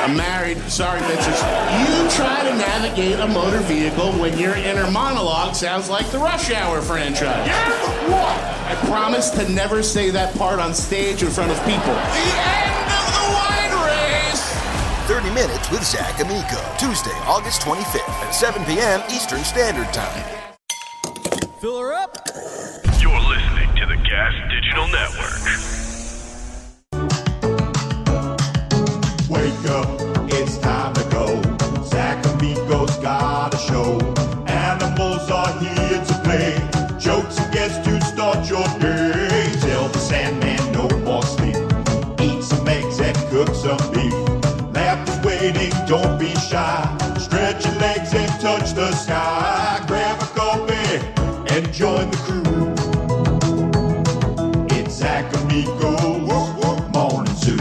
I'm married. Sorry, bitches. You try to navigate a motor vehicle when your inner monologue sounds like the Rush Hour franchise. Yeah, what? I promise to never say that part on stage in front of people. The end of the wine race! 30 Minutes with Zach Amico. Tuesday, August 25th at 7 p.m. Eastern Standard Time. Fill her up. You're listening to the Gas Digital Network. Wake up, it's time to go. Zach Amico's got a show. Animals are here to play. Jokes and guests to start your day. Tell the Sandman no more sleep. Eat some eggs and cook some beef. Laughter's waiting, don't be shy. Stretch your legs and touch the sky. Grab a coffee and join the crew. It's Zach Amico's Morning Zoo.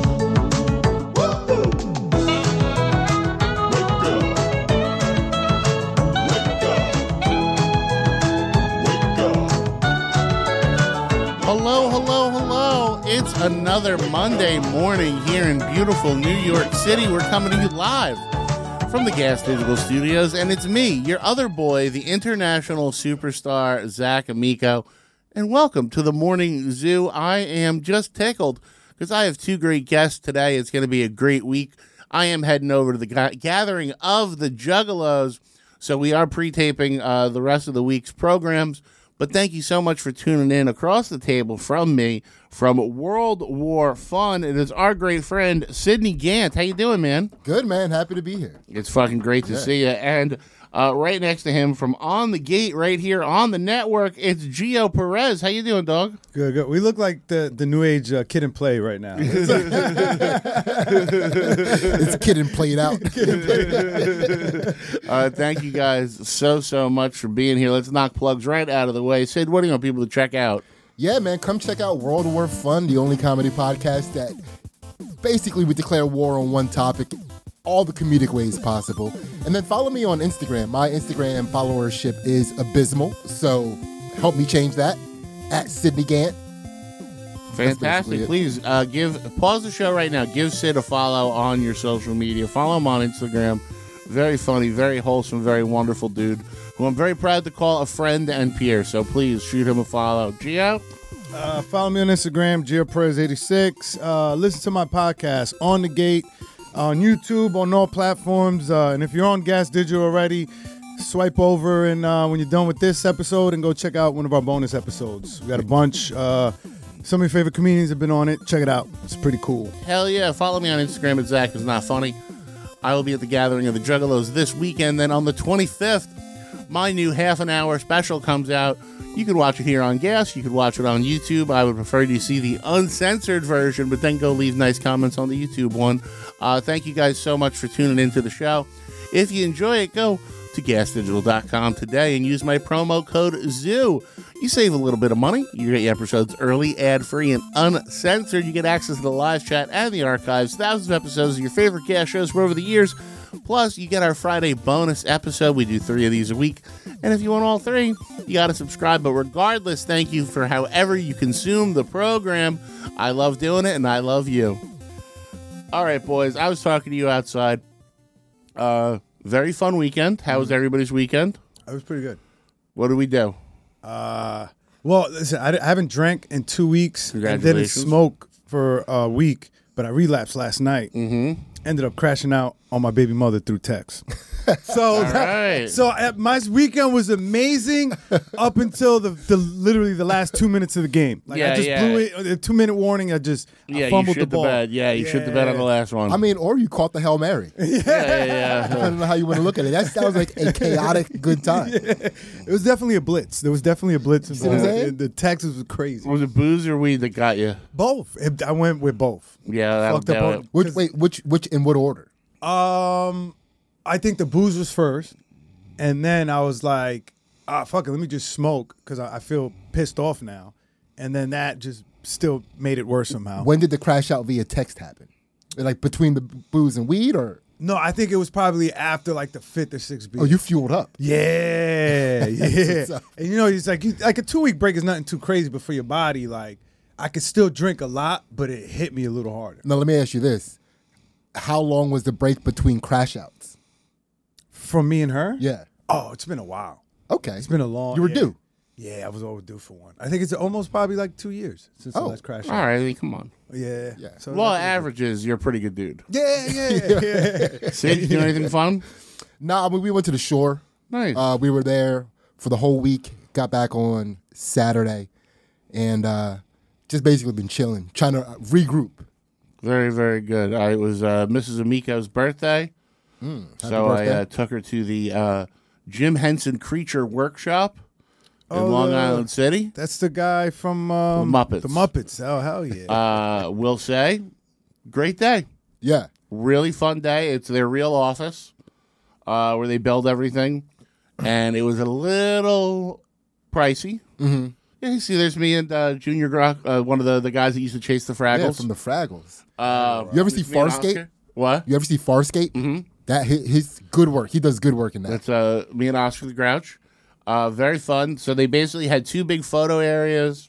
Hello. It's another Monday morning here in beautiful New York City. We're coming to you live from the Gas Digital Studios, and it's me, your other boy, the international superstar, Zach Amico, and welcome to the Morning Zoo. I am just tickled because I have two great guests today. It's going to be a great week. I am heading over to the gathering of the Juggalos, so we are pre-taping the rest of the week's programs. But thank you so much for tuning in. Across the table from me, from World War Fun, it is our great friend, Sidney Gant. How you doing, man? Good, man. Happy to be here. It's fucking great to see you. And right next to him, from On the Gate, right here on the network, it's Gio Perez. How you doing, dog? Good. We look like the new age Kid and Play right now. It's Kid and Played out. Thank you guys so much for being here. Let's knock plugs right out of the way. Sid, what do you want people to check out? Yeah, man, come check out World War Fun, the only comedy podcast that basically we declare war on one topic, all the comedic ways possible. And then follow me on Instagram. My Instagram followership is abysmal, so help me change that, at Sidney Gant. Fantastic. Please pause the show right now. Give Sid a follow on your social media. Follow him on Instagram. Very funny, very wholesome, very wonderful dude who I'm very proud to call a friend and peer. So please shoot him a follow. Gio? Follow me on Instagram, GioPerez86. Listen to my podcast, On the Gate, on YouTube, on all platforms. And if you're on Gas Digital already, swipe over and when you're done with this episode and go check out one of our bonus episodes. We got a bunch. Some of your favorite comedians have been on it. Check it out. It's pretty cool. Hell yeah. Follow me on Instagram at Zach Is Not Funny. I will be at the gathering of the Juggalos this weekend. Then on the 25th, my new half-an-hour special comes out. You can watch it here on Gas. You can watch it on YouTube. I would prefer you see the uncensored version, but then go leave nice comments on the YouTube one. Thank you guys so much for tuning into the show. If you enjoy it, go to gasdigital.com today and use my promo code ZOO. You save a little bit of money. You get your episodes early, ad-free, and uncensored. You get access to the live chat and the archives, thousands of episodes of your favorite Gas shows from over the years. Plus, you get our Friday bonus episode. We do 3 of these a week. And if you want all 3, you got to subscribe. But regardless, thank you for however you consume the program. I love doing it, and I love you. All right, boys. I was talking to you outside. Very fun weekend. How was everybody's weekend? It was pretty good. What did we do? Well, listen, I haven't drank in 2 weeks and didn't Congratulations. smoke for a week, but I relapsed last night. Mm-hmm. Ended up crashing out on my baby mother through text. So, right. My weekend was amazing up until literally the last 2 minutes of the game. Like I just blew it. A 2-minute warning. I You fumbled shit the ball. bed. Yeah, you shit the bed on the last one. I mean, or you caught the Hail Mary. yeah. Depending on how you want to look at it. That sounds like a chaotic good time. It was definitely a blitz. There was definitely a blitz. See what I'm saying? The Texas was crazy. Was it booze or weed that got you? Both. I went with both. Yeah, that'll Fucked up do on- it. Which in what order? I think the booze was first, and then I was like, fuck it, let me just smoke because I feel pissed off now. And then that just still made it worse somehow. When did the crash out via text happen? Like between the booze and weed, or? No, I think it was probably after like the 5th or 6th beer. Oh, you fueled up. Yeah. what's up. And it's like a 2-week break is nothing too crazy, but for your body, like I could still drink a lot, but it hit me a little harder. Now let me ask you this: how long was the break between crash outs? From me and her? Yeah. Oh, it's been a while. Okay. It's been a long. You were yeah. due. Yeah, I was overdue for one. I think it's almost probably like 2 years since the last crash. All right, come on. Yeah. Yeah. So Law that's- averages, you're a pretty good dude. Yeah. Sid, you do anything fun? Nah, I mean, we went to the shore. Nice. We were there for the whole week. Got back on Saturday, and just basically been chilling, trying to regroup. Very, very good. It was Mrs. Amico's birthday, so birthday. I took her to the Jim Henson Creature Workshop in Long Island City. That's the guy from Muppets. The Muppets. Oh, hell yeah. Will say, great day. Yeah. Really fun day. It's their real office where they build everything, and it was a little pricey. Mm-hmm. Yeah, you see, there's me and Junior Grock, one of the guys that used to chase the Fraggles. Yeah, from the Fraggles. You ever see Farscape? What? You ever see Farscape? Mm-hmm. That his good work. He does good work in that. That's me and Oscar the Grouch. Very fun. So they basically had 2 big photo areas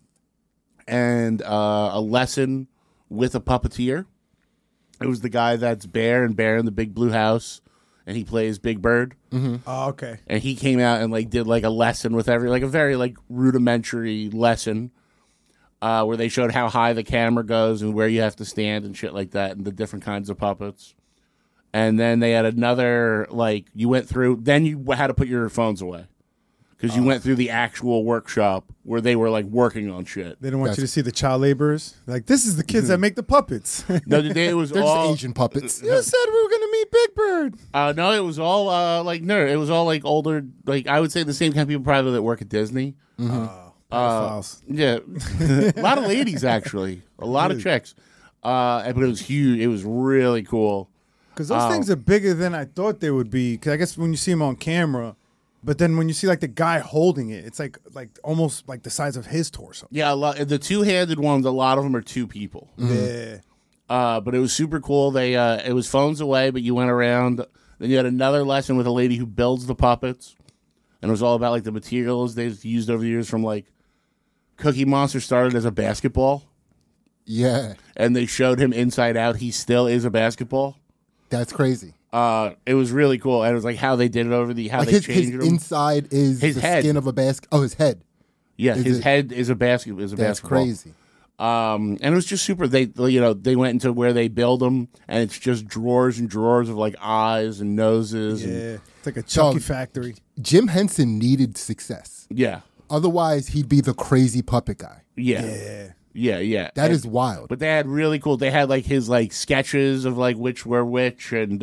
and a lesson with a puppeteer. It was the guy that's Bear in the Big Blue House, and he plays Big Bird. Oh, okay. And he came out and did a lesson with a very rudimentary lesson where they showed how high the camera goes and where you have to stand and shit like that, and the different kinds of puppets. And then they had another you went through. Then you had to put your phones away because you went through the actual workshop where they were working on shit. They didn't want you to see the child laborers. This is the kids that make the puppets. No, it was They're all just Asian puppets. You said we were gonna meet Big Bird. no, it was all nerd. It was all older. I would say the same kind of people probably that work at Disney. Pedophiles. Yeah, a lot of ladies actually, a lot of chicks. But it was huge. It was really cool. Because those things are bigger than I thought they would be. Because I guess when you see them on camera, but then when you see the guy holding it, it's like almost the size of his torso. Yeah, the 2-handed ones. A lot of them are 2 people. Yeah. But it was super cool. They it was phones away, but you went around. Then you had another lesson with a lady who builds the puppets, and it was all about the materials they've used over the years. From Cookie Monster started as a basketball, Yeah. and they showed him inside out. He still is a basketball. That's crazy. It was really cool, and it was how they did it over the how they his changed him. inside is His the head. skin of a basket. Oh, his head. Yeah, Is his it- head is a basket. Is a That's basketball. crazy. And it was just super. They they went into where they build them, and it's just drawers and drawers of eyes and noses. Yeah. And, It's like a Chucky Dog. factory. Jim Henson needed success. yeah, Otherwise, he'd be the crazy puppet guy. yeah, yeah. That is wild. But they had really cool. They had his sketches of which were which, and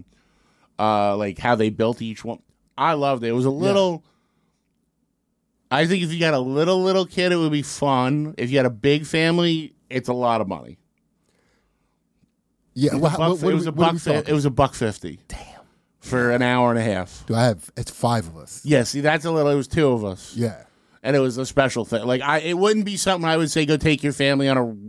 how they built each one. I loved it. It was a little. I think if you got a little kid, it would be fun. If you had a big family, it's a lot of money. Yeah. It was $1.50. Damn. For an hour and a half. Do I have? It's 5 of us. Yeah, see, that's a little. It was 2 of us. Yeah. And it was a special thing. It wouldn't be something I would say go take your family on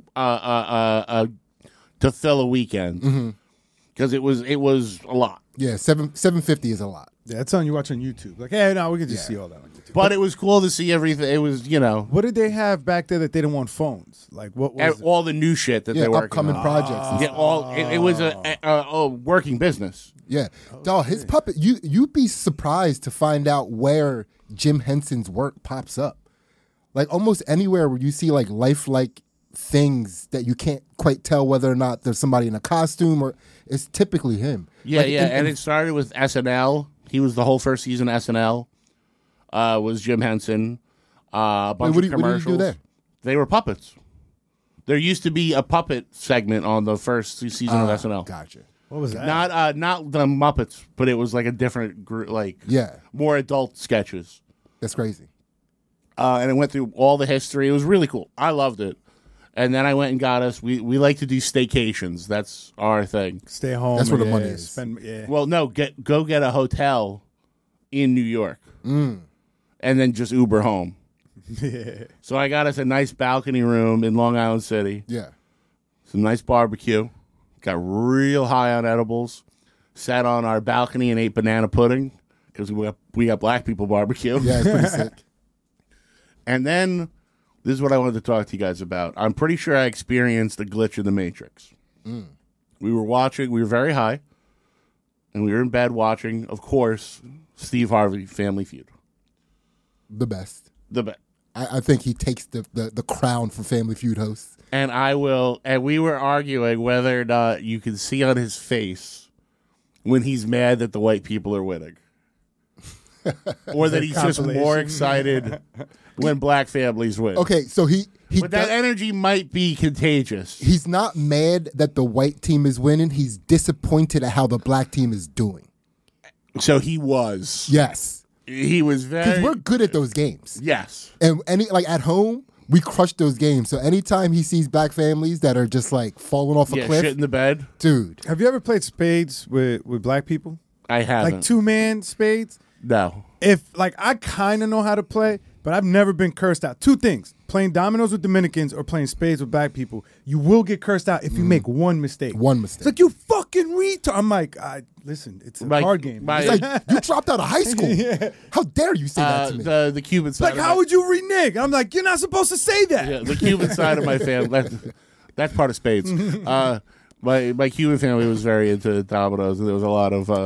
to fill a weekend because it was a lot. Yeah. $750 is a lot. Yeah, that's something you watch on YouTube. Hey, no, we can just see all that on YouTube. But it was cool to see everything. It was What did they have back there that they didn't want phones? What was it? all the new shit that Yeah. they were Upcoming projects. And Yeah, stuff. it was a working business. Yeah. Dog, his puppet. You'd be surprised to find out where Jim Henson's work pops up. Almost anywhere where you see lifelike things that you can't quite tell whether or not there's somebody in a costume or it's typically him. Yeah, and it started with SNL. He was the whole first season of SNL. Was Jim Henson. A bunch what of did he commercials. do there? They were puppets. There used to be a puppet segment on the first season of SNL. Gotcha. What was that? Not the Muppets, but it was a different group, Yeah. more adult sketches. That's crazy. And it went through all the history. It was really cool. I loved it. And then I went and got us. We like to do staycations. That's our thing. Stay home. That's where the yeah, money is. Yeah. Well, no, go get a hotel in New York, and then just Uber home. So I got us a nice balcony room in Long Island City. Yeah. Some nice barbecue. Got real high on edibles. Sat on our balcony and ate banana pudding because we got black people barbecue. Yeah, it's pretty sick. And then this is what I wanted to talk to you guys about. I'm pretty sure I experienced a glitch in the Matrix. We were watching. We were very high, and we were in bed watching, of course, Steve Harvey Family Feud. The best. The best. I think he takes the crown for Family Feud host. And we were arguing whether or not you can see on his face when he's mad that the white people are winning. Or that he's just more excited when black families win. Okay, so but that energy might be contagious. He's not mad that the white team is winning. He's disappointed at how the black team is doing. So he was. Yes. He was Because very... we're good at those games. Yes. And at home, we crush those games. So anytime he sees black families that are just like falling off a cliff, shit in the bed. dude. Have you ever played spades with black people? I haven't. Like 2-man spades? No. I kind of know how to play, but I've never been cursed out. Two things: playing dominoes with Dominicans or playing spades with black people. You will get cursed out if you make one mistake. One mistake. It's like, you fucking retard. I'm like, listen, it's a card game. It's like, you dropped out of high school. How dare you say that to me? The Cuban side. Like, how would you renege? I'm like, you're not supposed to say that. Yeah, the Cuban side of my family. That's part of spades. My Cuban family was very into dominoes, and there was a lot of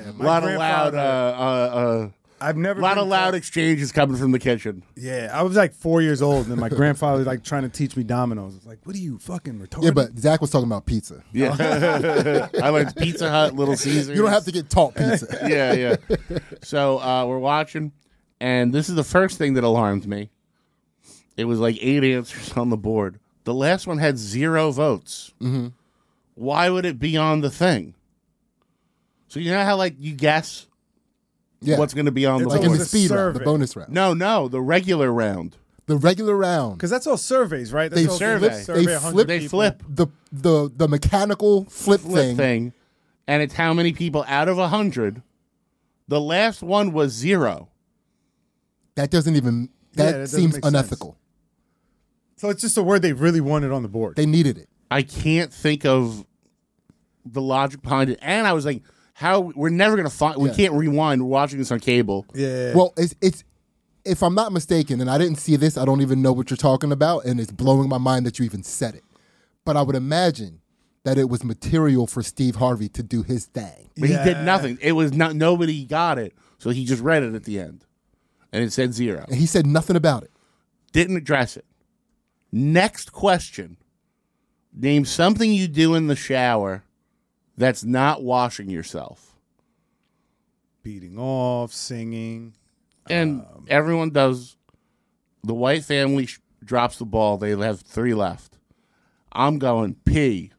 I've never a lot been of loud exchanges coming from the kitchen. Yeah, I was like 4 years old, and my grandfather was like trying to teach me dominoes. I was like, what are you, fucking retarded? Yeah, but Zach was talking about pizza. Yeah, I learned Pizza Hut, Little Caesars. You don't have to get taught pizza. Yeah. So we're watching, and this is the first thing that alarmed me. It was like 8 answers on the board. The last one had 0 votes. Mm-hmm. Why would it be on the thing? So you know how like you guess what's going to be on the like board? in the speed round, the survey. bonus round. No, the regular round. The regular round. Because that's all surveys, right? That's They all survey. survey They 100 flip- They people. flip The mechanical flip thing, and it's how many people out of 100. The last one was 0. That doesn't even. That doesn't seems make sense. unethical. So it's just a word they really wanted on the board. They needed it. I can't think of the logic behind it, and I was like, "How we're never gonna find? We Yeah. can't rewind. We're watching this on cable." Yeah. Well, it's if I'm not mistaken, and I didn't see this, I don't even know what you're talking about, and it's blowing my mind that you even said it. But I would imagine that it was material for Steve Harvey to do his thing. But he did nothing. It was not. Nobody got it, so he just read it at the end, and it said 0. And he said nothing about it. Didn't address it. Next question: name something you do in the shower that's not washing yourself. Beating off, singing. And everyone does. The white family drops the ball. They have 3 left. I'm going pee.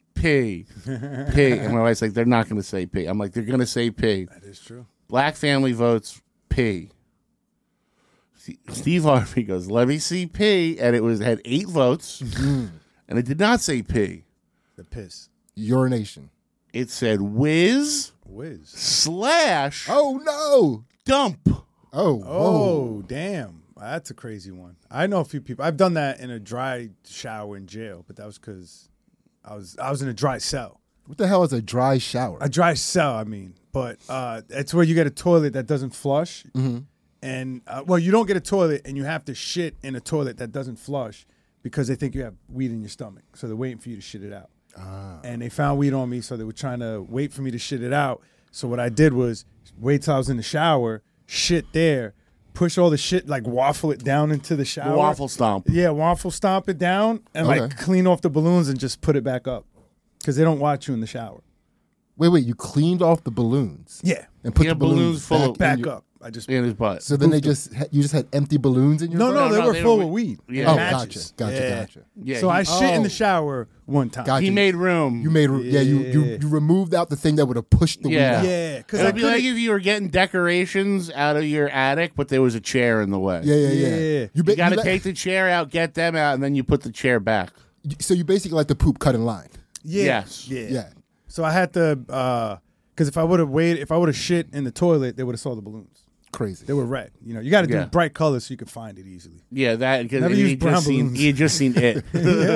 And my wife's like, they're not going to say pee. I'm like, they're going to say pee. That is true. Black family votes pee. Steve Harvey goes, let me see pee. And it had 8 votes. And it did not say pee. The piss. Urination. It said whiz Whiz. / Oh no! dump. Oh, whoa. Oh, damn. That's a crazy one. I know a few people. I've done that in a dry shower in jail, but that was because I was in a dry cell. What the hell is a dry shower? A dry cell, I mean. But it's where you get a toilet that doesn't flush. Mm-hmm. And, you don't get a toilet, and you have to shit in a toilet that doesn't flush because they think you have weed in your stomach. So they're waiting for you to shit it out. And they found weed on me, so they were trying to wait for me to shit it out. So what I did was wait till I was in the shower, shit there, push all the shit, like waffle it down into the shower. Waffle stomp. Yeah, waffle stomp it down and like clean off the balloons and just put it back up because they don't watch you in the shower. Wait, you cleaned off the balloons? Yeah. And put Yeah, the balloons balloons full of- Back up. I just In his butt. So then you just had empty balloons in your butt? No, they no, were they full don't- of weed. Yeah. Oh, Matches. gotcha. Yeah, So I shit in the Oh. shower one time. Gotcha. he made room. You made you removed out the thing that would have pushed the Yeah. weed out. Yeah, because It I would be like couldn't. if you were getting decorations out of your attic, but there was a chair in the way. Yeah. Yeah. You got to take the chair out, get them out, and then you put the chair back. So you basically like the poop cut in line. Yeah. Yes. Yeah. Yeah. So I had to, because if I would have shit in the toilet, they would have saw the balloons. Crazy. They were red. You know, you got to do Yeah. bright colors so you can find it easily. Yeah, that because Never he used brown balloons. had just seen it.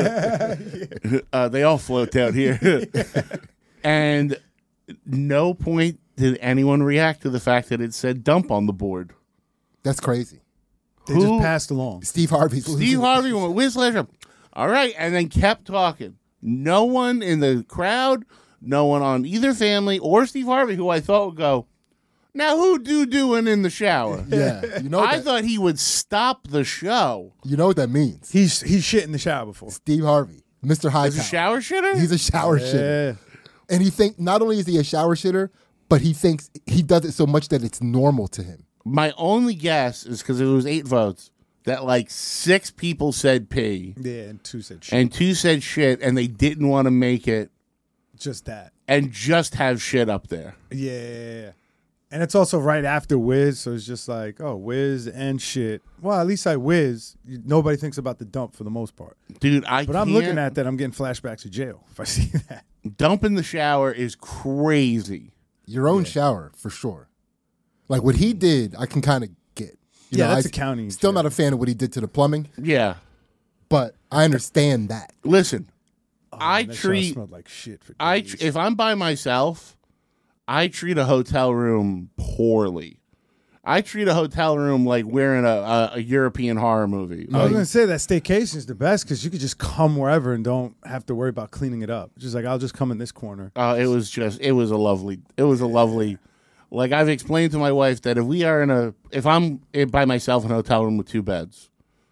They all float down here, and no point did anyone react to the fact that it said dump on the board. That's crazy. They Who- just passed along. Steve Harvey's losing Steve it. Harvey went whiz / all right, and then kept talking. No one in the crowd, no one on either family or Steve Harvey, who I thought would go, now who doing in the shower? Yeah, you know. I thought he would stop the show. You know what that means? He's shit in the shower before. Steve Harvey, Mr. Hightower. He's a shower shitter? He's a shower shitter, and he think not only is he a shower shitter, but he thinks he does it so much that it's normal to him. My only guess is because it was 8 votes that like 6 people said pee. Yeah, and 2 said shit. And 2 said shit, and they didn't want to make it Just that. and just have shit up there. Yeah. And it's also right after Wiz, so it's just like, oh, Wiz and shit. Well, at least I Wiz. Nobody thinks about the dump for the most part. Dude, But I'm looking at that, I'm getting flashbacks to jail if I see that. Dump in the shower is crazy. Your own shower, for sure. Like what he did, I can kind of get. You know, that's accounting. Still not a fan of what he did to the plumbing, Yeah. but I understand that. Listen, Oh, I man, that shower treat smelled like shit for I days. if I'm by myself, I treat a hotel room poorly. I treat a hotel room like we're in a European horror movie. I was going to say that staycation is the best because you could just come wherever and don't have to worry about cleaning it up. Just like, I'll just come in this corner. It was a lovely. Like I've explained to my wife that if I'm by myself in a hotel room with 2 beds,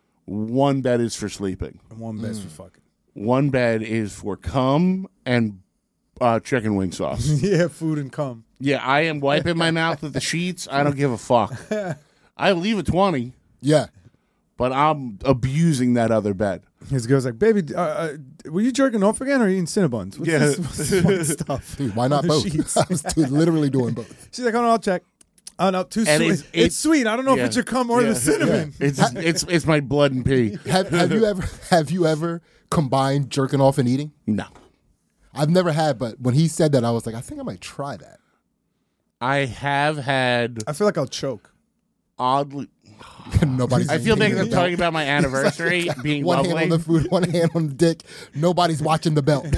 1 bed is for sleeping. And one bed's for fucking. 1 bed is for cum and chicken wing sauce. Yeah, food and cum. Yeah, I am wiping my mouth with the sheets. I don't give a fuck. I leave a 20, Yeah. but I'm abusing that other bed. His girl's like, baby, were you jerking off again or eating Cinnabons? What's Yeah. this fun stuff? Dude, why not The both? sheets. I was literally doing both. She's like, oh, no, I'll check. Oh, no, too And sweet. It's sweet. I don't know if it's your cum or the cinnamon. It's my blood and pee. Have you ever combined jerking off and eating? No. I've never had, but when he said that, I was like, I think I might try that. I have had I feel like I'll choke. oddly. Nobody's. I feel like eating I'm the talking belt. about my anniversary being One lovely. hand on the food, one hand on the dick. Nobody's watching the belt.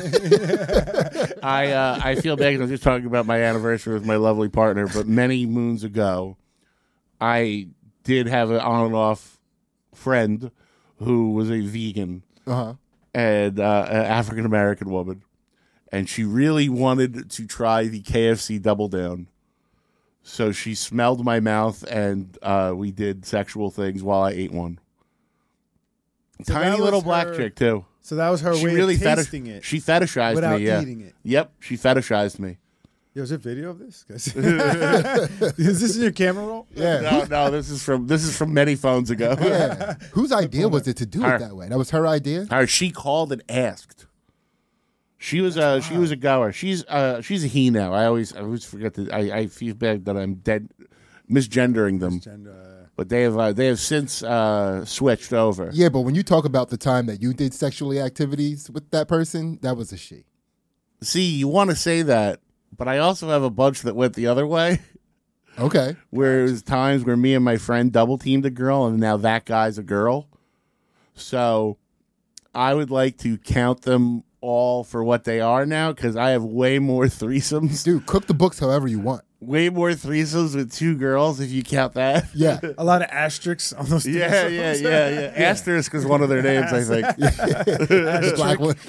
I feel bad because I'm just talking about my anniversary with my lovely partner, but many moons ago, I did have an on and off friend who was a vegan Uh-huh. and an African American woman, and she really wanted to try the KFC Double Down. So she smelled my mouth, and we did sexual things while I ate one. So Tiny that little was black her- chick too. So that was her She way really of tasting it She fetishized without me. Yeah. eating it. Yep, she fetishized me. Yo, is there video of this? Is this in your camera roll? Yeah. No, this is from many phones ago. Yeah. Whose idea was it to do Her. it that way? That was her idea? She called and asked. She was a goer. She's a he now. I always forget that. I feel bad that I'm misgendering them. But they have since switched over. Yeah, but when you talk about the time that you did sexually activities with that person, that was a she. See, you want to say that, but I also have a bunch that went the other way. Okay. Where it was times where me and my friend double teamed a girl, and now that guy's a girl. So I would like to count them all for what they are now, because I have way more threesomes. Dude, cook the books however you want. Way more threesomes with 2 girls, if you count that. Yeah. A lot of asterisks on those. Yeah. Asterisk is one of their names, I think. The black one.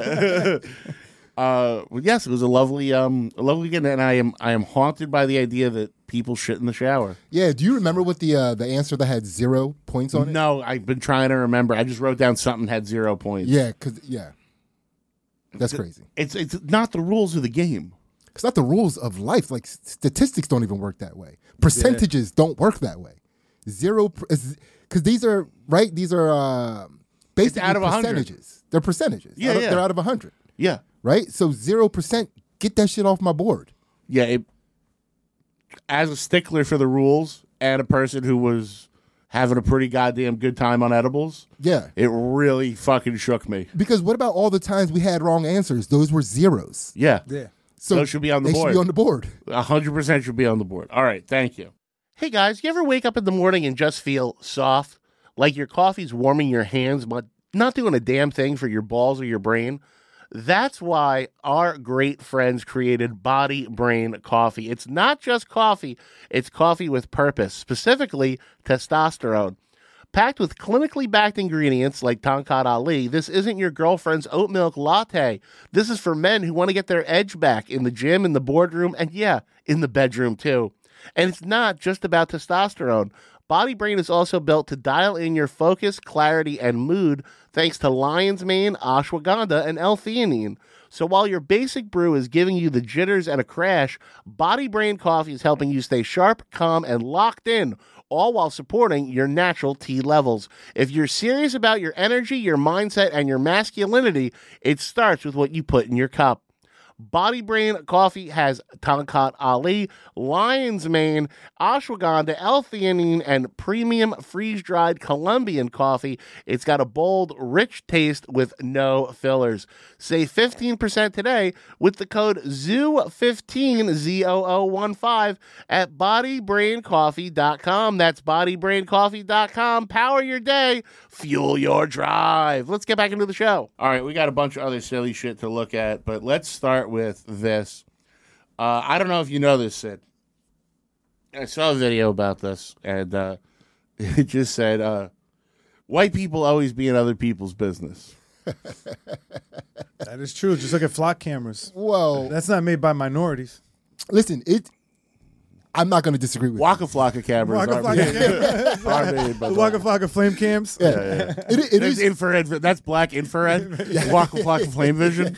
Well, yes, it was a lovely weekend, and I am haunted by the idea that people shit in the shower. Yeah, do you remember what the answer that had 0 points on it? No, I've been trying to remember. I just wrote down something had 0 points. Yeah, that's crazy. It's not the rules of the game. It's not the rules of life. Like statistics don't even work that way. Percentages don't work that way. 0, because these are right. These are basically out of 100. percentages. They're percentages. Yeah, They're out of 100. Yeah, Right. So 0%. Get that shit off my board. yeah. As a stickler for the rules and a person who was having a pretty goddamn good time on edibles, Yeah. it really fucking shook me. Because what about all the times we had wrong answers? Those were zeros. Yeah. Yeah. So Those should be on the they board. should be on the board. 100% should be on the board. All right, thank you. Hey guys, you ever wake up in the morning and just feel soft? Like your coffee's warming your hands, but not doing a damn thing for your balls or your brain? That's why our great friends created Body Brain Coffee. It's not just coffee, it's coffee with purpose, specifically testosterone. Packed with clinically backed ingredients like Tongkat Ali, this isn't your girlfriend's oat milk latte. This is for men who want to get their edge back in the gym, in the boardroom, and yeah, in the bedroom too. And it's not just about testosterone. Body Brain is also built to dial in your focus, clarity, and mood thanks to lion's mane, ashwagandha, and L-theanine. So while your basic brew is giving you the jitters and a crash, Body Brain coffee is helping you stay sharp, calm, and locked in, all while supporting your natural T levels. If you're serious about your energy, your mindset, and your masculinity, it starts with what you put in your cup. Body Brain coffee has Tongkat Ali, lion's mane, ashwagandha, L-theanine, and premium freeze-dried Colombian coffee. It's got a bold, rich taste with no fillers. Save 15% today with the code ZOO15, Z-O-O-1-5, at bodybraincoffee.com. That's bodybraincoffee.com. Power your day. Fuel your drive. Let's get back into the show. All right, we got a bunch of other silly shit to look at, but let's start with this. I don't know if you know this, Sid. I saw a video about this, and it just said, white people always be in other people's business. That is true. Just look at flock cameras. Well, That's not made by minorities. listen, I'm not going to disagree with Waka Flocka cameras Waka are Flocka made, are made by The Waka Flocka flame cams. you. It There's is. infrared. That's black infrared. Waka Flocka flame vision.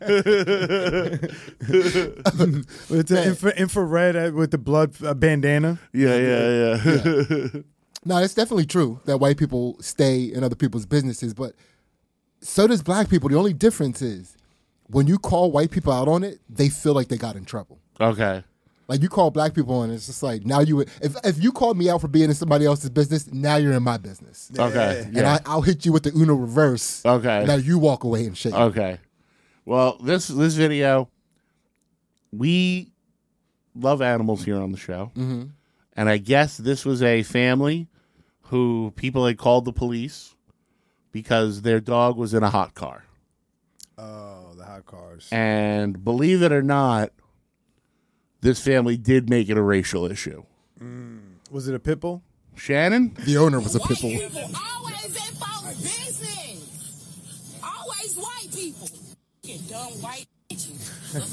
It's an infrared with the blood bandana. Yeah. No, it's definitely true that white people stay in other people's businesses, but so does black people. The only difference is when you call white people out on it, they feel like they got in trouble. Okay. Like you call black people on it, it's just like now if you call me out for being in somebody else's business, now you're in my business. Okay. And I'll hit you with the Uno reverse. Okay. Now you walk away and shake. Okay. Well, this video, we love animals here on the show. Mm-hmm. And I guess this was a family who people had called the police because their dog was in a hot car. Oh, the hot cars. And believe it or not, this family did make it a racial issue. Was it a pit bull? Shannon? The owner was a pit bull. White people always in folks' business. Always white people. You dumb white bitches.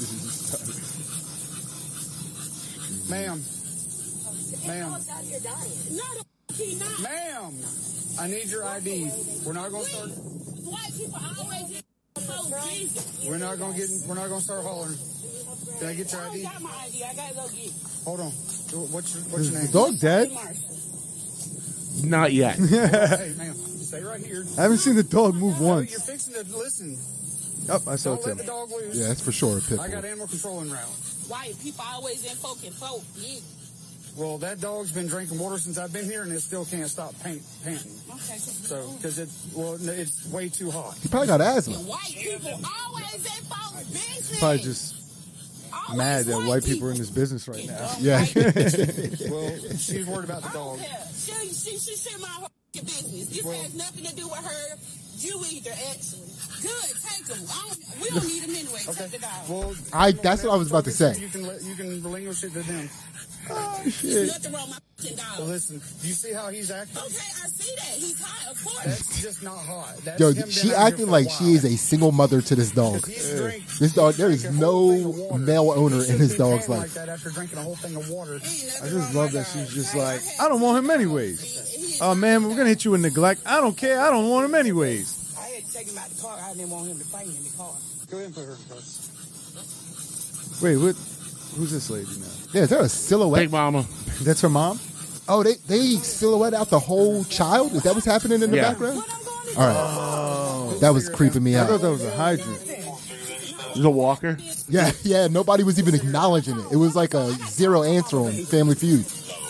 Ma'am. Ma'am. No, the he not. Ma'am. I need your ID. We're not going to start. White people always in folks' business. We're not going to start hollering. Can I get your I ID? don't got my ID. I gotta go get it. Hold on. What's your Is name? the dog dead? Not yet. Hey, ma'am. Stay right here. I haven't seen the dog move You're once. fixing to listen. Oh, I saw Don't let the it. dog loose. Yeah, that's for sure a pit I bull. got animal control en route. White people always in folks' business. Well, that dog's been drinking water since I've been here, and it still can't stop panting. Okay. So, because it's way too hot. He probably got asthma. White people always in folks' business. Probably just mad that white people are in this business right now. Yeah. Well, she's worried about the dog. Yeah, she my whole business. This has nothing to do with her. You either, actually. Good, take them. We don't need them anyway. Okay. Take the dog. Well, That's what I was about to say. You can relinquish it to them. There's nothing wrong with my dog. Well, listen, do you see how he's acting? Okay, I see that. He's hot, of course. That's just not hot. That's Yo, him she been out here acting for a like she while. is a single mother to this dog. This dog, there is no male owner in his dog's Like life. that after drinking a whole thing of water. I just love that she's just like, I don't want him anyways. Oh, man, we're going to hit you with neglect. I don't care. I don't want him anyways. I had to take him out the car. I didn't want him to faint in the car. Go ahead and put her in the car. Wait, what? Who's this lady now? Yeah, is there a silhouette? Big Mama. That's her mom? Oh, they silhouette out the whole child? Is that what's happening in the Yeah. background? All right. That was creeping me I thought out. that was a hydrant. There's a walker. Yeah, nobody was even acknowledging it. It was like a zero answer on Family Feud.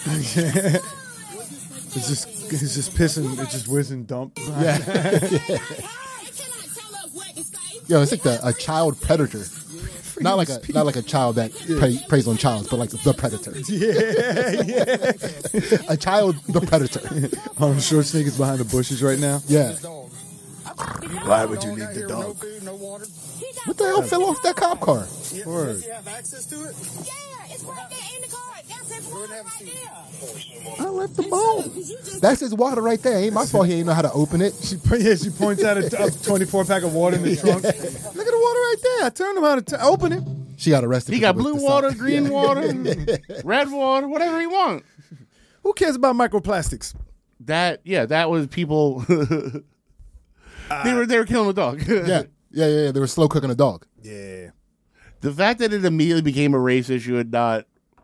It's just pissing. It's just whizzing dump. Yeah. Yo, it's like a child predator. Not like a child that preys on childs, but like the predator. Yeah. A child, the predator. Arnold Schwarzenegger's behind the bushes right now. Yeah. Why would you Dog leave out the here with dog? No food, no water. What the hell fell off that cop car? Word. You have access to it? Yeah, it's right there in the car. That's his water right there. I left the bowl. That's his water right there. Ain't my fault he ain't know how to open it. She points at a 24-pack of water in the trunk. Look at the water right there. I turned him how to open it. She got arrested. He got blue water, green water, red water, whatever he want. Who cares about microplastics? That was people. They were killing the dog. Yeah. They were slow cooking a dog. Yeah. The fact that it immediately became a race issue and not.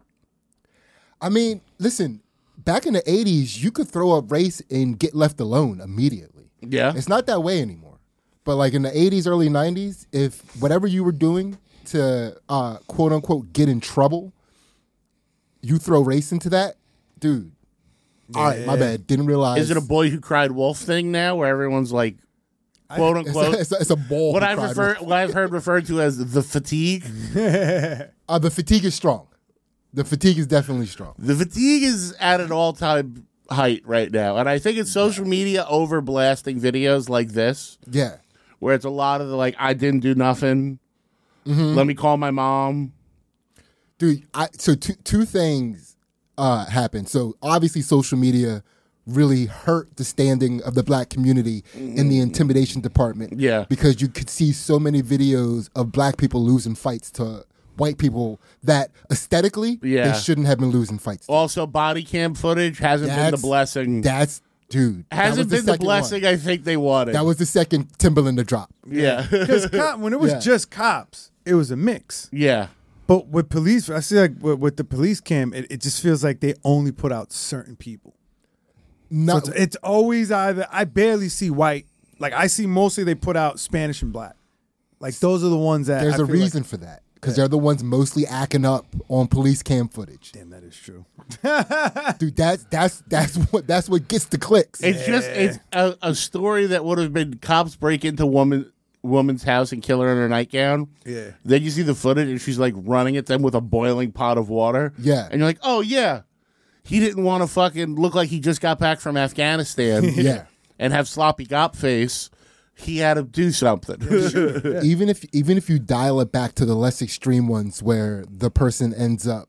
I mean, listen, back in the 80s, you could throw a race and get left alone immediately. Yeah. It's not that way anymore. But like in the 80s, early 90s, if whatever you were doing to quote unquote get in trouble, you throw race into that, dude. All right, my bad. Didn't realize. Is it a boy who cried wolf thing now where everyone's like, quote unquote? It's a ball. What I've heard referred to as the fatigue. The fatigue is strong. The fatigue is definitely strong. The fatigue is at an all-time height right now. And I think it's social media overblasting videos like this. Yeah. Where it's a lot of the like, I didn't do nothing. Mm-hmm. Let me call my mom. Dude, so two things happened. So obviously social media really hurt the standing of the black community in the intimidation department. Yeah. Because you could see so many videos of black people losing fights to white people that aesthetically they shouldn't have been losing fights to. Also, body cam footage hasn't been the blessing. Hasn't been the blessing I think they wanted. That was the second Timberland to drop. Yeah. Because when it was just cops, it was a mix. Yeah. But with police, I see like with the police cam, it just feels like they only put out certain people. No, so it's always either, I barely see white. Like I see mostly they put out Spanish and black. Like those are the ones that there's a reason for that. Because they're the ones mostly acting up on police cam footage. Damn, that is true. Dude, that's what gets the clicks. It's a story that would have been cops break into woman's house and kill her in her nightgown. Yeah. Then you see the footage and she's like running at them with a boiling pot of water. Yeah. And you're like, oh yeah. He didn't want to fucking look like he just got back from Afghanistan. Yeah. And have sloppy cop face. He had to do something. Even if you dial it back to the less extreme ones where the person ends up,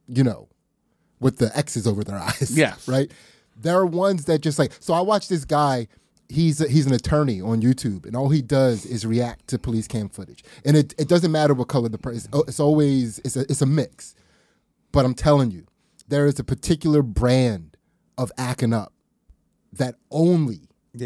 with the X's over their eyes. Yes. Right? There are ones that just like, so I watched this guy, he's an attorney on YouTube, and all he does is react to police cam footage. And it doesn't matter what color the person, it's always, it's a mix. But I'm telling you, there is a particular brand of acting up that only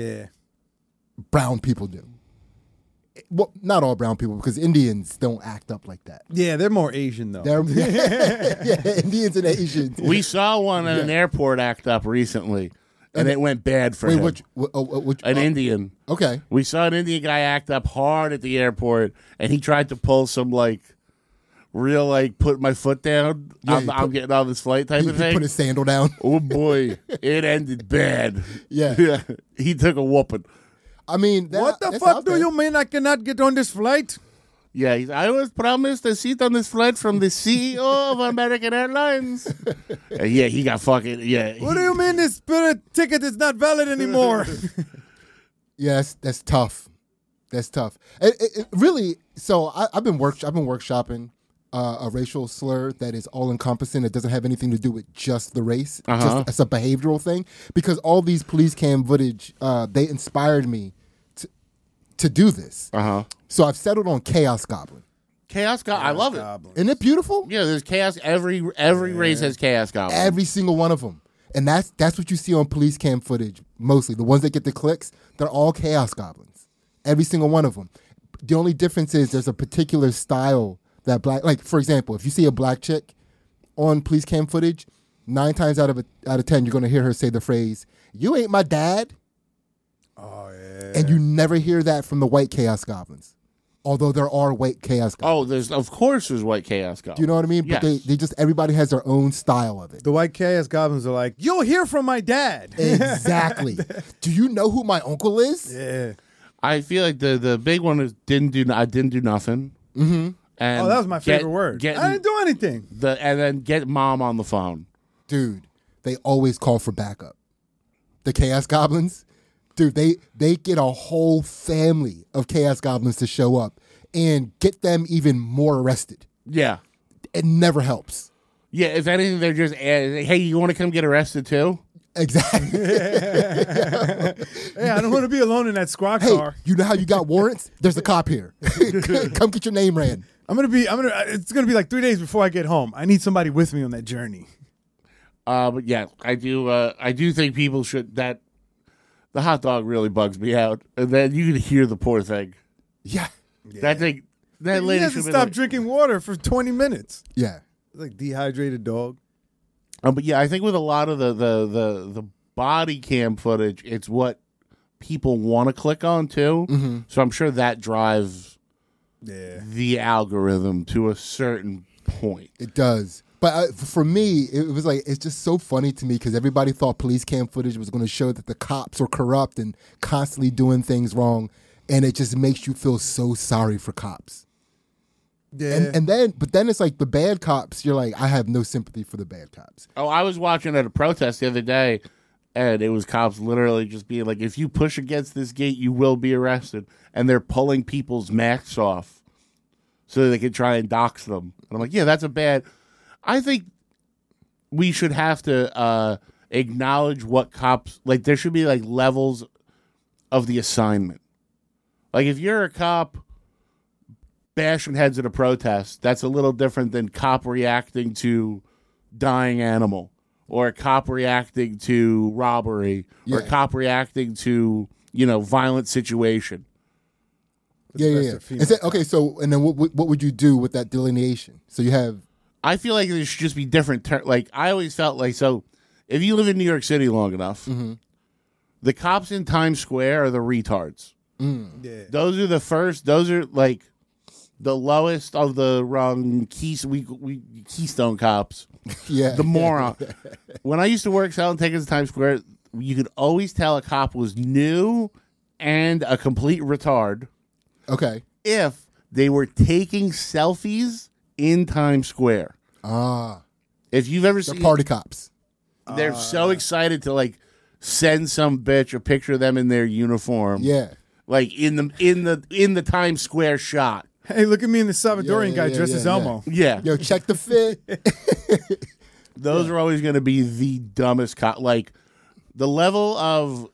brown people do. Well, not all brown people, because Indians don't act up like that. Yeah, they're more Asian though. Indians and Asians. We saw one at an airport act up recently, and it went bad for him. An Indian. Okay. We saw an Indian guy act up hard at the airport, and he tried to pull some real put my foot down. Yeah, I'm getting on this flight type of He thing. put his sandal down. Oh boy, it ended bad. Yeah. He took a whooping. I mean, what the fuck do you mean I cannot get on this flight? Yeah, I was promised a seat on this flight from the CEO of American Airlines. Yeah, he got fucking, What do you mean this Spirit ticket is not valid anymore? Yes, that's tough. That's tough. It really, so I've been workshopping a racial slur that is all-encompassing. It doesn't have anything to do with just the race. It's a behavioral thing. Because all these police cam footage, they inspired me to do this. So I've settled on Chaos Goblin. Chaos Goblin, I love it. Isn't it beautiful? Yeah, there's chaos. Every race has Chaos Goblin. Every single one of them. And that's what you see on police cam footage mostly. The ones that get the clicks, they're all Chaos Goblins. Every single one of them. The only difference is there's a particular style that like for example, if you see a black chick on police cam footage, 9 times out of 10 you're going to hear her say the phrase, "You ain't my dad." Oh yeah. And you never hear that from the white Chaos Goblins. Although there are white Chaos Goblins. Of course there's white Chaos Goblins. Do you know what I mean? Yes. But they just, everybody has their own style of it. The white Chaos Goblins are like, "You'll hear from my dad." Exactly. Do you know who my uncle is? Yeah. I feel like the big one is I didn't do nothing. Mm-hmm. And that was my favorite word. I didn't do anything. And then get mom on the phone. Dude, they always call for backup. The Chaos Goblins, dude, they get a whole family of Chaos Goblins to show up and get them even more arrested. Yeah. It never helps. Yeah, if anything, they're just, hey, you want to come get arrested too? Exactly. Hey, I don't want to be alone in that squad Hey, car. you know how you got warrants? There's a cop here. Come get your name ran. It's gonna be like 3 days before I get home. I need somebody with me on that journey. But yeah, I do think people should, that the hot dog really bugs me out. And then you can hear the poor thing. Yeah. That thing, that He lady hasn't should be stopped like, drinking water for 20 minutes. Yeah. Like dehydrated dog. But yeah, I think with a lot of the body cam footage, it's what people want to click on too. Mm-hmm. So I'm sure that drives Yeah. the algorithm to a certain point. It does. But for me, it was like, it's just so funny to me because everybody thought police cam footage was going to show that the cops were corrupt and constantly doing things wrong. And it just makes you feel so sorry for cops. Yeah. And then it's like the bad cops, you're like, I have no sympathy for the bad cops. Oh, I was watching at a protest the other day, and it was cops literally just being like, if you push against this gate, you will be arrested. And they're pulling people's masks off so they can try and dox them. And I'm like, yeah, that's a bad... I think we should have to acknowledge what cops... Like, there should be, like, levels of the assignment. Like, if you're a cop bashing heads at a protest, that's a little different than cop reacting to dying animal, or a cop reacting to robbery, or a cop reacting to, violent situation. Yeah. Okay, so, and then what would you do with that delineation? So you have... I feel like there should just be different... like, I always felt like, so, if you live in New York City long enough, the cops in Times Square are the retards. Yeah. Those are like the lowest of the rung Keystone cops. Yeah. The moron. When I used to work selling tickets in Times Square, you could always tell a cop was new and a complete retard. Okay. If they were taking selfies in Times Square. Ah. If you've ever They're seen party cops. They're so excited to like send some bitch a picture of them in their uniform. Yeah. Like in the Times Square shot. Hey, look at me in the Salvadorian guy dressed as yeah. Elmo. Yeah. Yo, check the fit. Those are always going to be the dumbest like the level of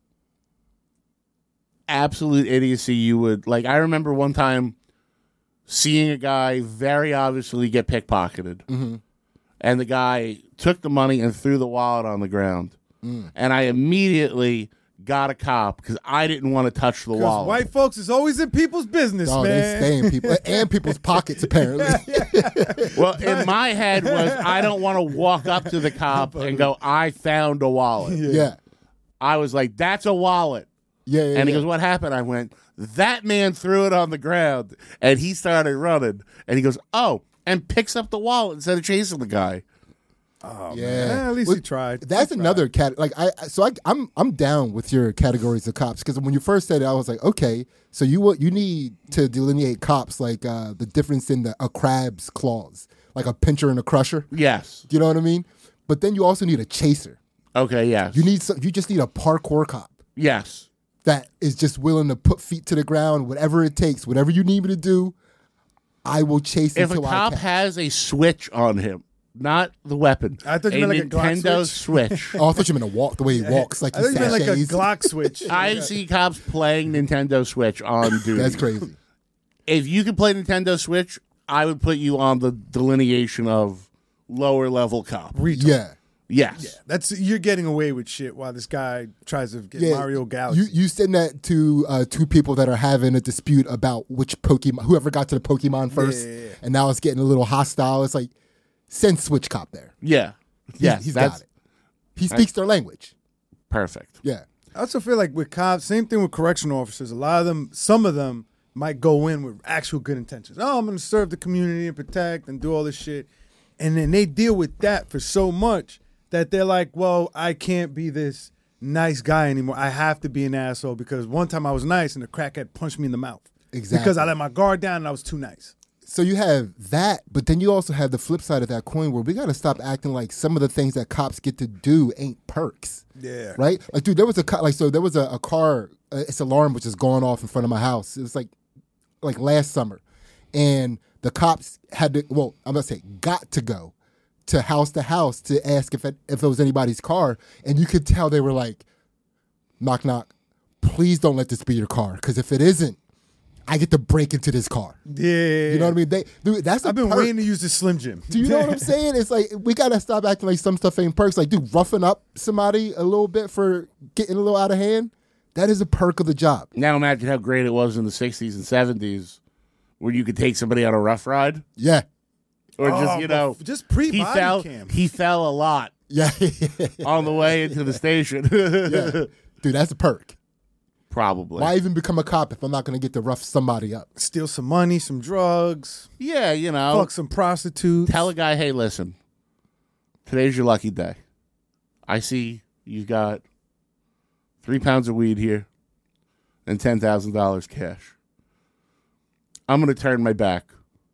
absolute idiocy you would like. I remember one time seeing a guy very obviously get pickpocketed, and the guy took the money and threw the wallet on the ground, and I immediately got a cop because I didn't want to touch the wallet. White folks is always in people's business, Oh, they man. stay in people and people's pockets apparently. Well, in my head was I don't want to walk up to the cop and go, I found a wallet. Yeah. I was like, that's a wallet. Yeah. And he goes, what happened? I went, that man threw it on the ground, and he started running. And he goes, oh, and picks up the wallet instead of chasing the guy. Oh, Yeah. man. At least Well, he tried. That's another cat. Like I'm down with your categories of cops because when you first said it, I was like, okay, so you need to delineate cops like the difference in a crab's claws, like a pincher and a crusher. Yes. Do you know what I mean? But then you also need a chaser. Okay, yes. You just need a parkour cop Yes. that is just willing to put feet to the ground, whatever it takes, whatever you need me to do. I will chase If a until I cop catch. has a switch on him, not the weapon, I thought you meant like a Glock Nintendo switch. Oh, I thought you meant the way he walks, like I he think you meant like a sachets. Glock switch. I see cops playing Nintendo Switch on duty. That's crazy. If you could play Nintendo Switch, I would put you on the delineation of lower level cop. Yeah. Yes. You're getting away with shit while this guy tries to get Yeah, Mario Galaxy. You send that to two people that are having a dispute about which Pokemon, whoever got to the Pokemon first, Yeah. and now it's getting a little hostile. It's like, send Switch Cop there. Yeah. Yes. He's that's got it. He speaks their language. perfect. Yeah. I also feel like with cops, same thing with correctional officers. A lot of them, some of them might go in with actual good intentions. Oh, I'm going to serve the community and protect and do all this shit. And then they deal with that for so much that they're like, well, I can't be this nice guy anymore. I have to be an asshole because one time I was nice and the crackhead punched me in the mouth. Exactly. Because I let my guard down and I was too nice. So you have that, but then you also have the flip side of that coin where we got to stop acting like some of the things that cops get to do ain't perks. Yeah. Right? Like, dude, there was a car, its alarm was just going off in front of my house. It was like like last summer, and the cops had to. Well, I'm gonna say got to go to house to ask if it was anybody's car, and you could tell they were like, knock knock, please don't let this be your car, because if it isn't, I get to break into this car. Yeah. You know what I mean? That's a I've been perk. waiting to use the Slim Jim. Do you know what I'm saying? It's like, we got to stop acting like some stuff ain't perks. Like, dude, roughing up somebody a little bit for getting a little out of hand, that is a perk of the job. Now imagine how great it was in the 60s and 70s where you could take somebody on a rough ride. Yeah. Or just, you know. Just pre-body cam. He fell a lot Yeah. on the way into the station. Yeah. Dude, that's a perk. Probably. Why even become a cop if I'm not going to get to rough somebody up? Steal some money, some drugs, Yeah, you know. fuck some prostitutes. Tell a guy, hey, listen, today's your lucky day. I see you've got 3 pounds of weed here and $10,000 cash. I'm going to turn my back.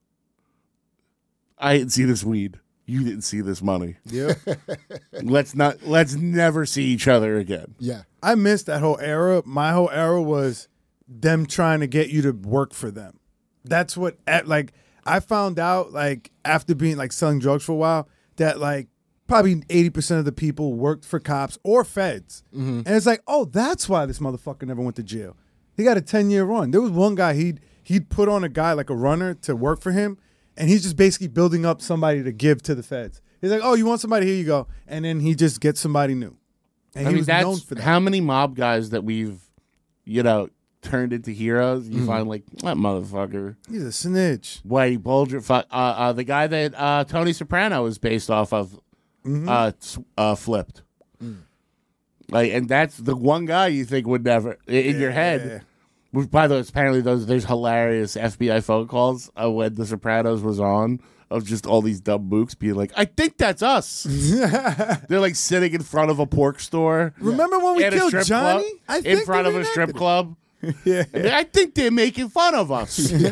I didn't see this weed. You didn't see this money. Yep. Let's never see each other again. Yeah. I missed that whole era. My whole era was them trying to get you to work for them. That's what, like, I found out, like, after being, like, selling drugs for a while, that, like, probably 80% of the people worked for cops or feds. Mm-hmm. And it's like, oh, that's why this motherfucker never went to jail. He got a 10-year run. There was one guy, he'd put on a guy, like a runner, to work for him, and he's just basically building up somebody to give to the feds. He's like, oh, you want somebody? Here you go. And then he just gets somebody new. And he was known for that. How many mob guys that we've, you know, turned into heroes, you find like, that motherfucker. He's a snitch. Whitey Bulger, the guy that Tony Soprano is based off of, flipped. Like, and that's the one guy you think would never, in your head. Which, by the way, apparently there's hilarious FBI phone calls when The Sopranos was on, of just all these dumb mooks being like, I think that's us. They're like sitting in front of a pork store. Remember when we killed Johnny? In front of a strip club. Yeah. I think they're making fun of us. Yeah,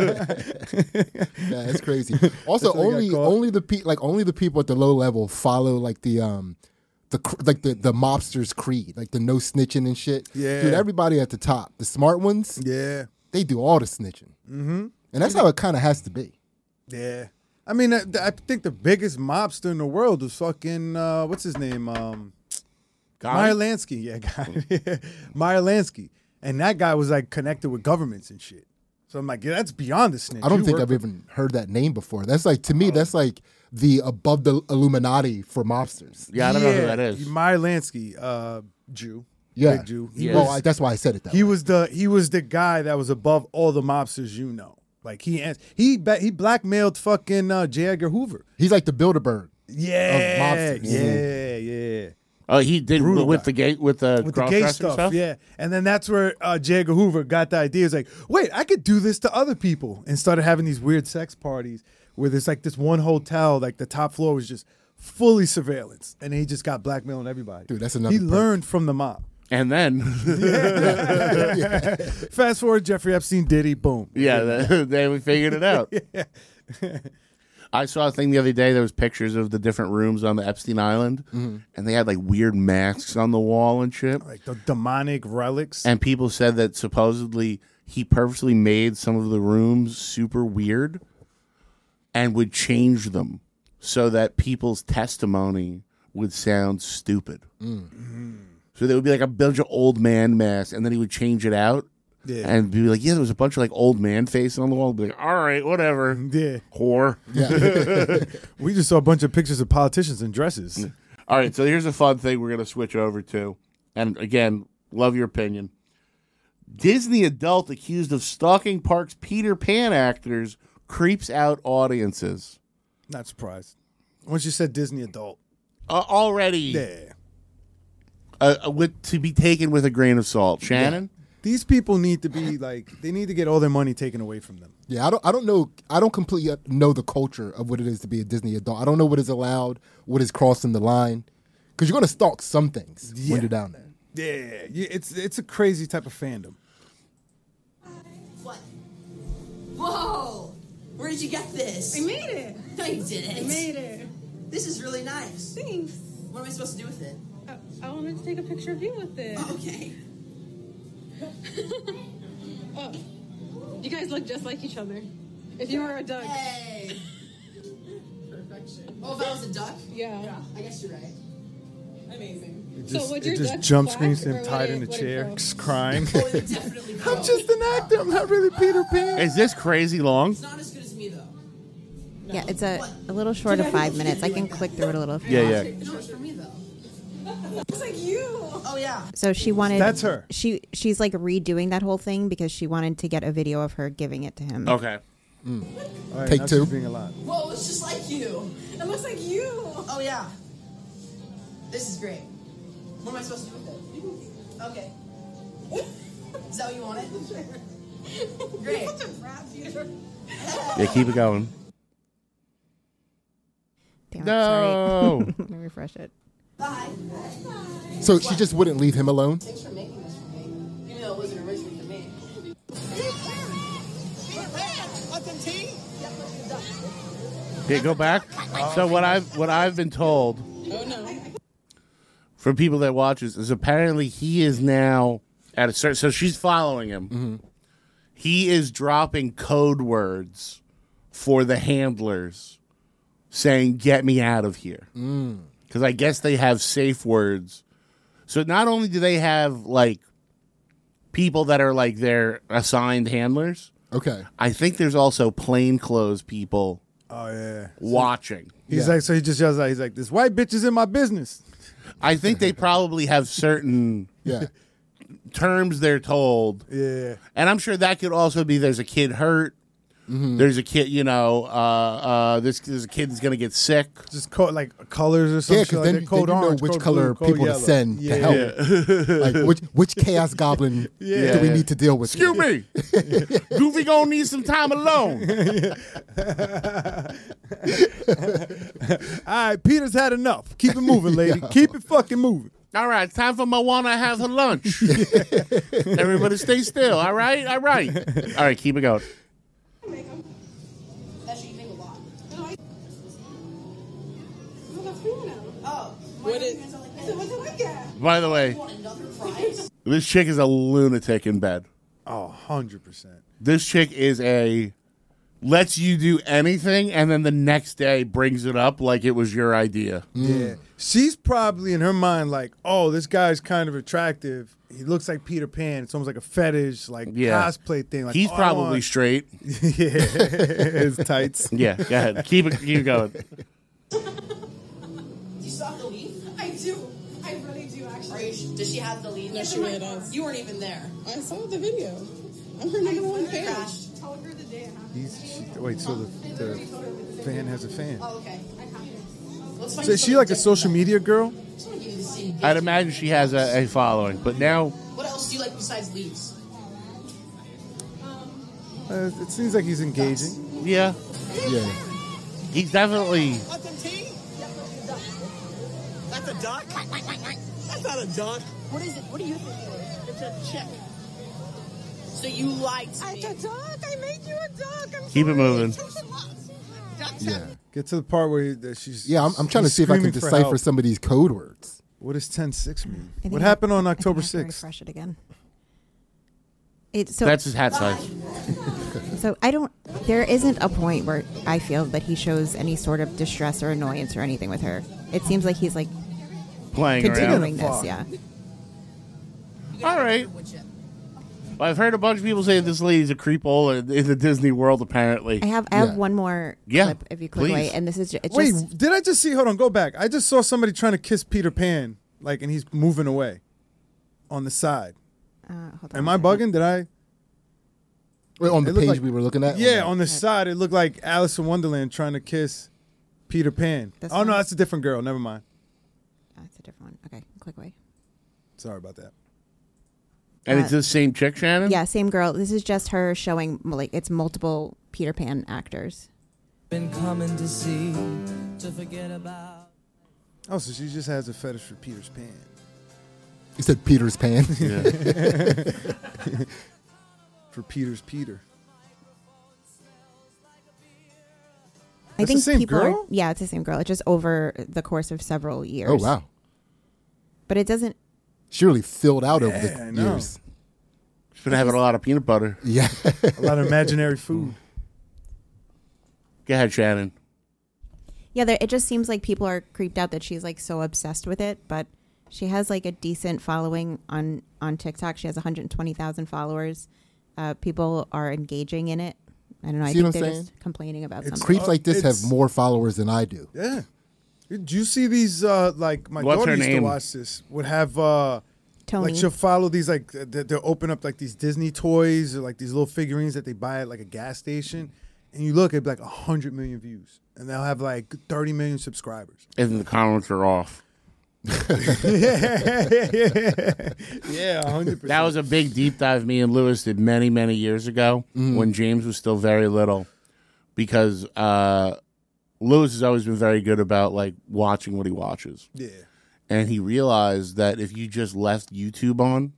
that's crazy. Also, only the people at the low level follow like the mobsters' creed, like the no snitching and shit. Yeah, dude, everybody at the top, the smart ones. Yeah, they do all the snitching. Mm-hmm. And that's how it kind of has to be. Yeah, I mean, I think the biggest mobster in the world was fucking what's his name, Meyer Lansky. Yeah, Meyer Lansky. And that guy was like connected with governments and shit. So I'm like, yeah, that's beyond the snitch. I don't think I've even heard that name before. That's like, to me, that's like the above the Illuminati for mobsters. Yeah, I don't know who that is. Meyer Lansky, Jew. Yeah. Big Jew. That's why I said it that way. He was the guy that was above all the mobsters you know. Like he blackmailed fucking J. Edgar Hoover. He's like the Bilderberg of mobsters. mobsters. Yeah. Oh, he did with the gay stuff. Yeah, and then that's where J. Edgar Hoover got the idea. It's like, wait, I could do this to other people, and started having these weird sex parties where there's like this one hotel, like the top floor was just fully surveillance, and he just got blackmailing everybody. Dude, that's another. He learned from the mob. And then, fast forward, Jeffrey Epstein, Diddy, boom. Yeah, then we figured it out. I saw a thing the other day. There was pictures of the different rooms on the Epstein Island, and they had like weird masks on the wall and shit, like the demonic relics. And people said that supposedly he purposely made some of the rooms super weird and would change them so that people's testimony would sound stupid. So there would be like a bunch of old man masks, and then he would change it out. Yeah. And be like, yeah, there was a bunch of like old man faces on the wall. Be like, all right, whatever. Yeah. Whore. Yeah. We just saw a bunch of pictures of politicians in dresses. All right, so here's a fun thing we're going to switch over to. And again, love your opinion. Disney adult accused of stalking Park's Peter Pan actors creeps out audiences. Not surprised. Once you said Disney adult. Already. Yeah. To be taken with a grain of salt. Shannon? Yeah. These people need to be like, they need to get all their money taken away from them. Yeah, I don't know. I don't completely know the culture of what it is to be a Disney adult. I don't know what is allowed, what is crossing the line, because you're going to stalk some things when you're down there. Yeah, it's a crazy type of fandom. What? Whoa! Where did you get this? I made it. No, you didn't. I made it. This is really nice. Thanks. What am I supposed to do with it? I wanted to take a picture of you with it. Oh, okay. You guys look just like each other. If you were a duck. Hey. Perfection. Oh, if I was a duck? Yeah. I guess you're right. Amazing. It just jump screens him tied in a chair, just crying. I'm just an actor. I'm not really Peter Pan. Is this crazy long? It's not as good as me, though. Yeah, it's a little short of 5 minutes. I can click through it a little. If you Yeah, want. yeah. No, it's for me, though. Looks like you. Oh, yeah. So she wanted. That's her. She's like redoing that whole thing because she wanted to get a video of her giving it to him. Okay. All right, Take now two. she's being a lot. Whoa, it's just like you. It looks like you. Oh, yeah. This is great. What am I supposed to do with it? Okay. Is that what you wanted? Great. Such a brat, Peter. Yeah, keep it going. Damn it, No. sorry. Let me refresh it. Bye. So she just wouldn't leave him alone? Thanks for making this for me. Even though it wasn't originally for me. Okay, go back. So what I've been told Oh, no. from people that watches is apparently he is now at a certain. So she's following him. He is dropping code words for the handlers, saying "Get me out of here," because I guess they have safe words. So not only do they have like people that are like their assigned handlers, Okay. I think there's also plainclothes people Oh yeah. watching. He's like, so he just yells out. He's like, "This white bitch is in my business." I think they probably have certain Yeah. terms they're told. Yeah. And I'm sure that could also be there's a kid hurt. There's a kid, there's a kid that's going to get sick. Just like colors or Yeah, something. because then you code know orange, which code color blue, code people to yellow. send to help. Like which chaos goblin do we need to deal with? Excuse me. Goofy going to need some time alone. All right, Peter's had enough. Keep it moving, lady. Keep it fucking moving. All right, time for Moana to have her lunch. Everybody stay still, all right? All right. All right, keep it going. That should make a lot. Oh, what is it like at? By the way, Want another prize? this chick is a lunatic in bed. Oh, 100%. This chick is lets you do anything and then the next day brings it up like it was your idea. Yeah. She's probably in her mind like, oh, this guy's kind of attractive. He looks like Peter Pan. It's almost like a fetish, like cosplay thing. Like, He's probably straight. Yeah. His tights. Yeah, go ahead. Keep it going. Do you still have the leaf? I do. I really do, actually. Does she have the leaf? No, she really does. You weren't even there. I saw the video. I'm her number one fan. Crashed. Told her the day it happened. Wait, so the fan has a fan. Oh, okay. Let's find So is she like a social media girl? I'd imagine she has a following, but now What else do you like besides leaves? It seems like he's engaging. yeah, he's definitely. Want some tea? That's a duck? That's not a duck. What is it? What do you think it is? It's a chick. So you liked me. It's a duck. I made you a duck. I'm Keep it moving. Yeah. Get to the part where she's. Yeah, I'm trying to see if I can screaming for decipher help. some of these code words. What does 10-6 mean? I think What I- happened on I think October I have to 6th? refresh it again. So That's his hat size. So there isn't a point where I feel that he shows any sort of distress or annoyance or anything with her. It seems like he's like Playing around. continuing this, yeah. All right. Well, I've heard a bunch of people say this lady's a creephole in the Disney World, apparently. I have one more clip if you click please. away, and this is it's Wait, just did I just see? Hold on, go back. I just saw somebody trying to kiss Peter Pan, and he's moving away on the side. hold on. Am I bugging? Did I? Wait, on the It looked page like- we were looking at? Yeah, on the side, it looked like Alice in Wonderland trying to kiss Peter Pan. This Oh one? no, that's a different girl. Never mind. That's a different one. Okay, click away. Sorry about that. And it's the same chick, Shannon? Yeah, same girl. This is just her showing it's multiple Peter Pan actors. Been coming to see, to forget about. Oh, so she just has a fetish for Peter's Pan. You said Peter's Pan. For Peter's Peter. I That's think the same people girl? Yeah, it's the same girl. It's just over the course of several years. Oh, wow. But it doesn't. She really filled out over Yeah, I the know. years. She's been having a lot of peanut butter. Yeah. A lot of imaginary food. Go ahead, Shannon. Yeah, it just seems like people are creeped out that she's like so obsessed with it, but she has like a decent following on TikTok. She has 120,000 followers. People are engaging in it. I don't know. I See think what I'm they're saying? just complaining about something. Creeps like this have more followers than I do. Yeah. Did you see these? Like my What's daughter her used to name? watch this. Would have Tony. like she'll follow these like they'll open up like these Disney toys or like these little figurines that they buy at like a gas station, and you look at like 100 million views, and they'll have like 30 million subscribers. And the comments are off. Yeah, 100%. That was a big deep dive me and Lewis did many, many years ago when James was still very little, because Lewis has always been very good about like watching what he watches. Yeah. And he realized that if you just left YouTube on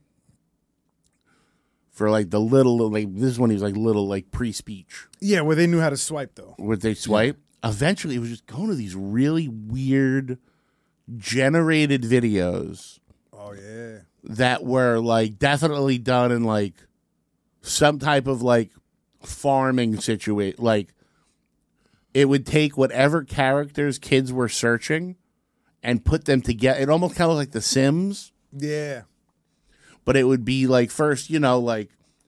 for like the little, like this is when he was like little, like pre-speech. Yeah, where they knew how to swipe though. Where they swipe. Eventually it was just going to these really weird generated videos. Oh yeah. That were like definitely done in like some type of like farming situation. Like it would take whatever characters kids were searching and put them together. It almost kind of like The Sims. Yeah. But it would be like first, like,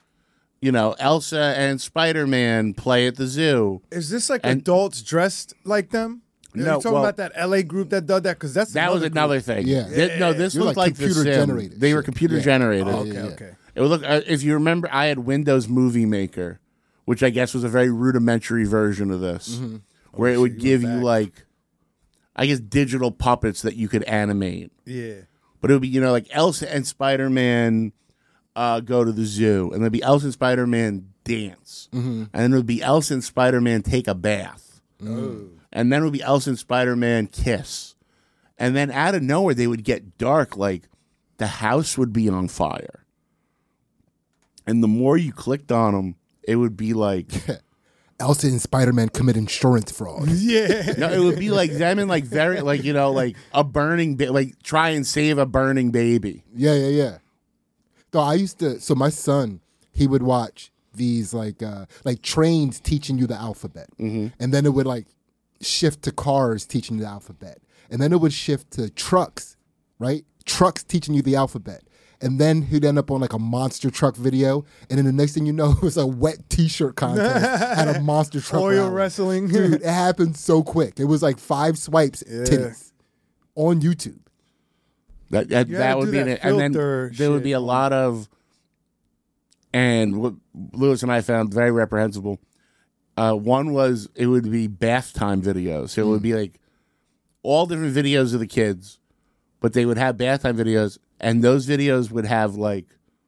Elsa and Spider-Man play at the zoo. Is this like adults dressed like them? Are you talking about that LA group that did that? Because that was another thing. Yeah. This looked like The computer Sim. generated. They were computer generated. Oh, okay. It would look. If you remember, I had Windows Movie Maker, which I guess was a very rudimentary version of this, where it would give you like, I guess, digital puppets that you could animate. Yeah. But it would be, like Elsa and Spider-Man go to the zoo, and there'd be Elsa and Spider-Man dance, and then it would be Elsa and Spider-Man take a bath, and then it would be Elsa and Spider-Man kiss, and then out of nowhere they would get dark, like the house would be on fire, and the more you clicked on them, it would be like Elsa and Spider-Man commit insurance fraud. Yeah. No, it would be like them in like very like like a burning like try and save a burning baby. Yeah. So I used to. So my son, he would watch these like trains teaching you the alphabet, and then it would like shift to cars teaching you the alphabet, and then it would shift to trucks, right? Trucks teaching you the alphabet. And then he'd end up on like a monster truck video, and then the next thing you know, it was a wet T-shirt contest at a monster truck oil rally. wrestling. Dude, it happened so quick. It was like 5 swipes, titties on YouTube. That would be, and then there would be a lot of, and what Lewis and I found very reprehensible. One was it would be bath time videos, so it would be like all different videos of the kids, but they would have bath time videos. And those videos would have like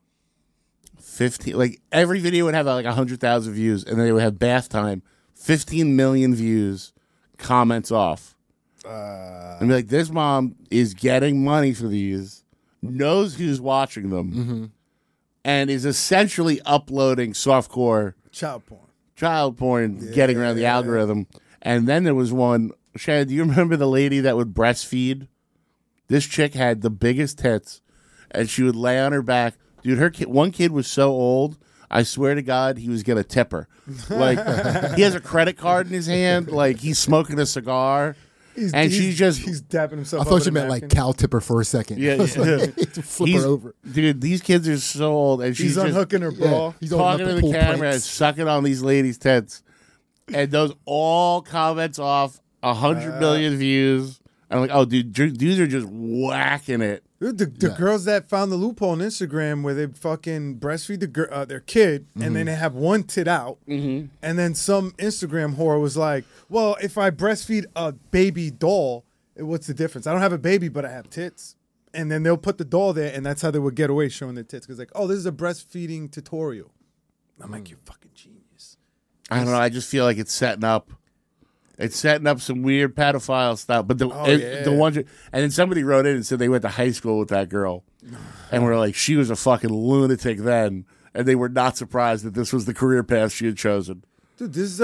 15, like every video would have like 100,000 views, and then they would have bath time, 15 million views, comments off. And be like, this mom is getting money for these, knows who's watching them, and is essentially uploading softcore child porn, getting around the algorithm. And then there was one, Shannon, do you remember the lady that would breastfeed? This chick had the biggest tits, and she would lay on her back. Dude, one kid was so old, I swear to God, he was going to tip her. Like, he has a credit card in his hand, like he's smoking a cigar, he's dapping himself. I thought you meant like cow tipper for a second. Yeah. Flip her over. Dude, these kids are so old, and she's unhooking her bra. He's talking to the camera and sucking on these ladies' tits. And those all comments off, 100 million views. I'm like, oh, dude, dudes are just whacking it. Dude, the girls that found the loophole on Instagram where they fucking breastfeed their kid, and then they have one tit out, and then some Instagram whore was like, well, if I breastfeed a baby doll, what's the difference? I don't have a baby, but I have tits. And then they'll put the doll there, and that's how they would get away showing their tits. Because like, oh, this is a breastfeeding tutorial. I'm like, you're fucking genius. I don't know. I just feel like it's setting up. It's setting up some weird pedophile stuff. But the ones, and then somebody wrote in and said they went to high school with that girl, and we're like, she was a fucking lunatic then, and they were not surprised that this was the career path she had chosen. Dude, there's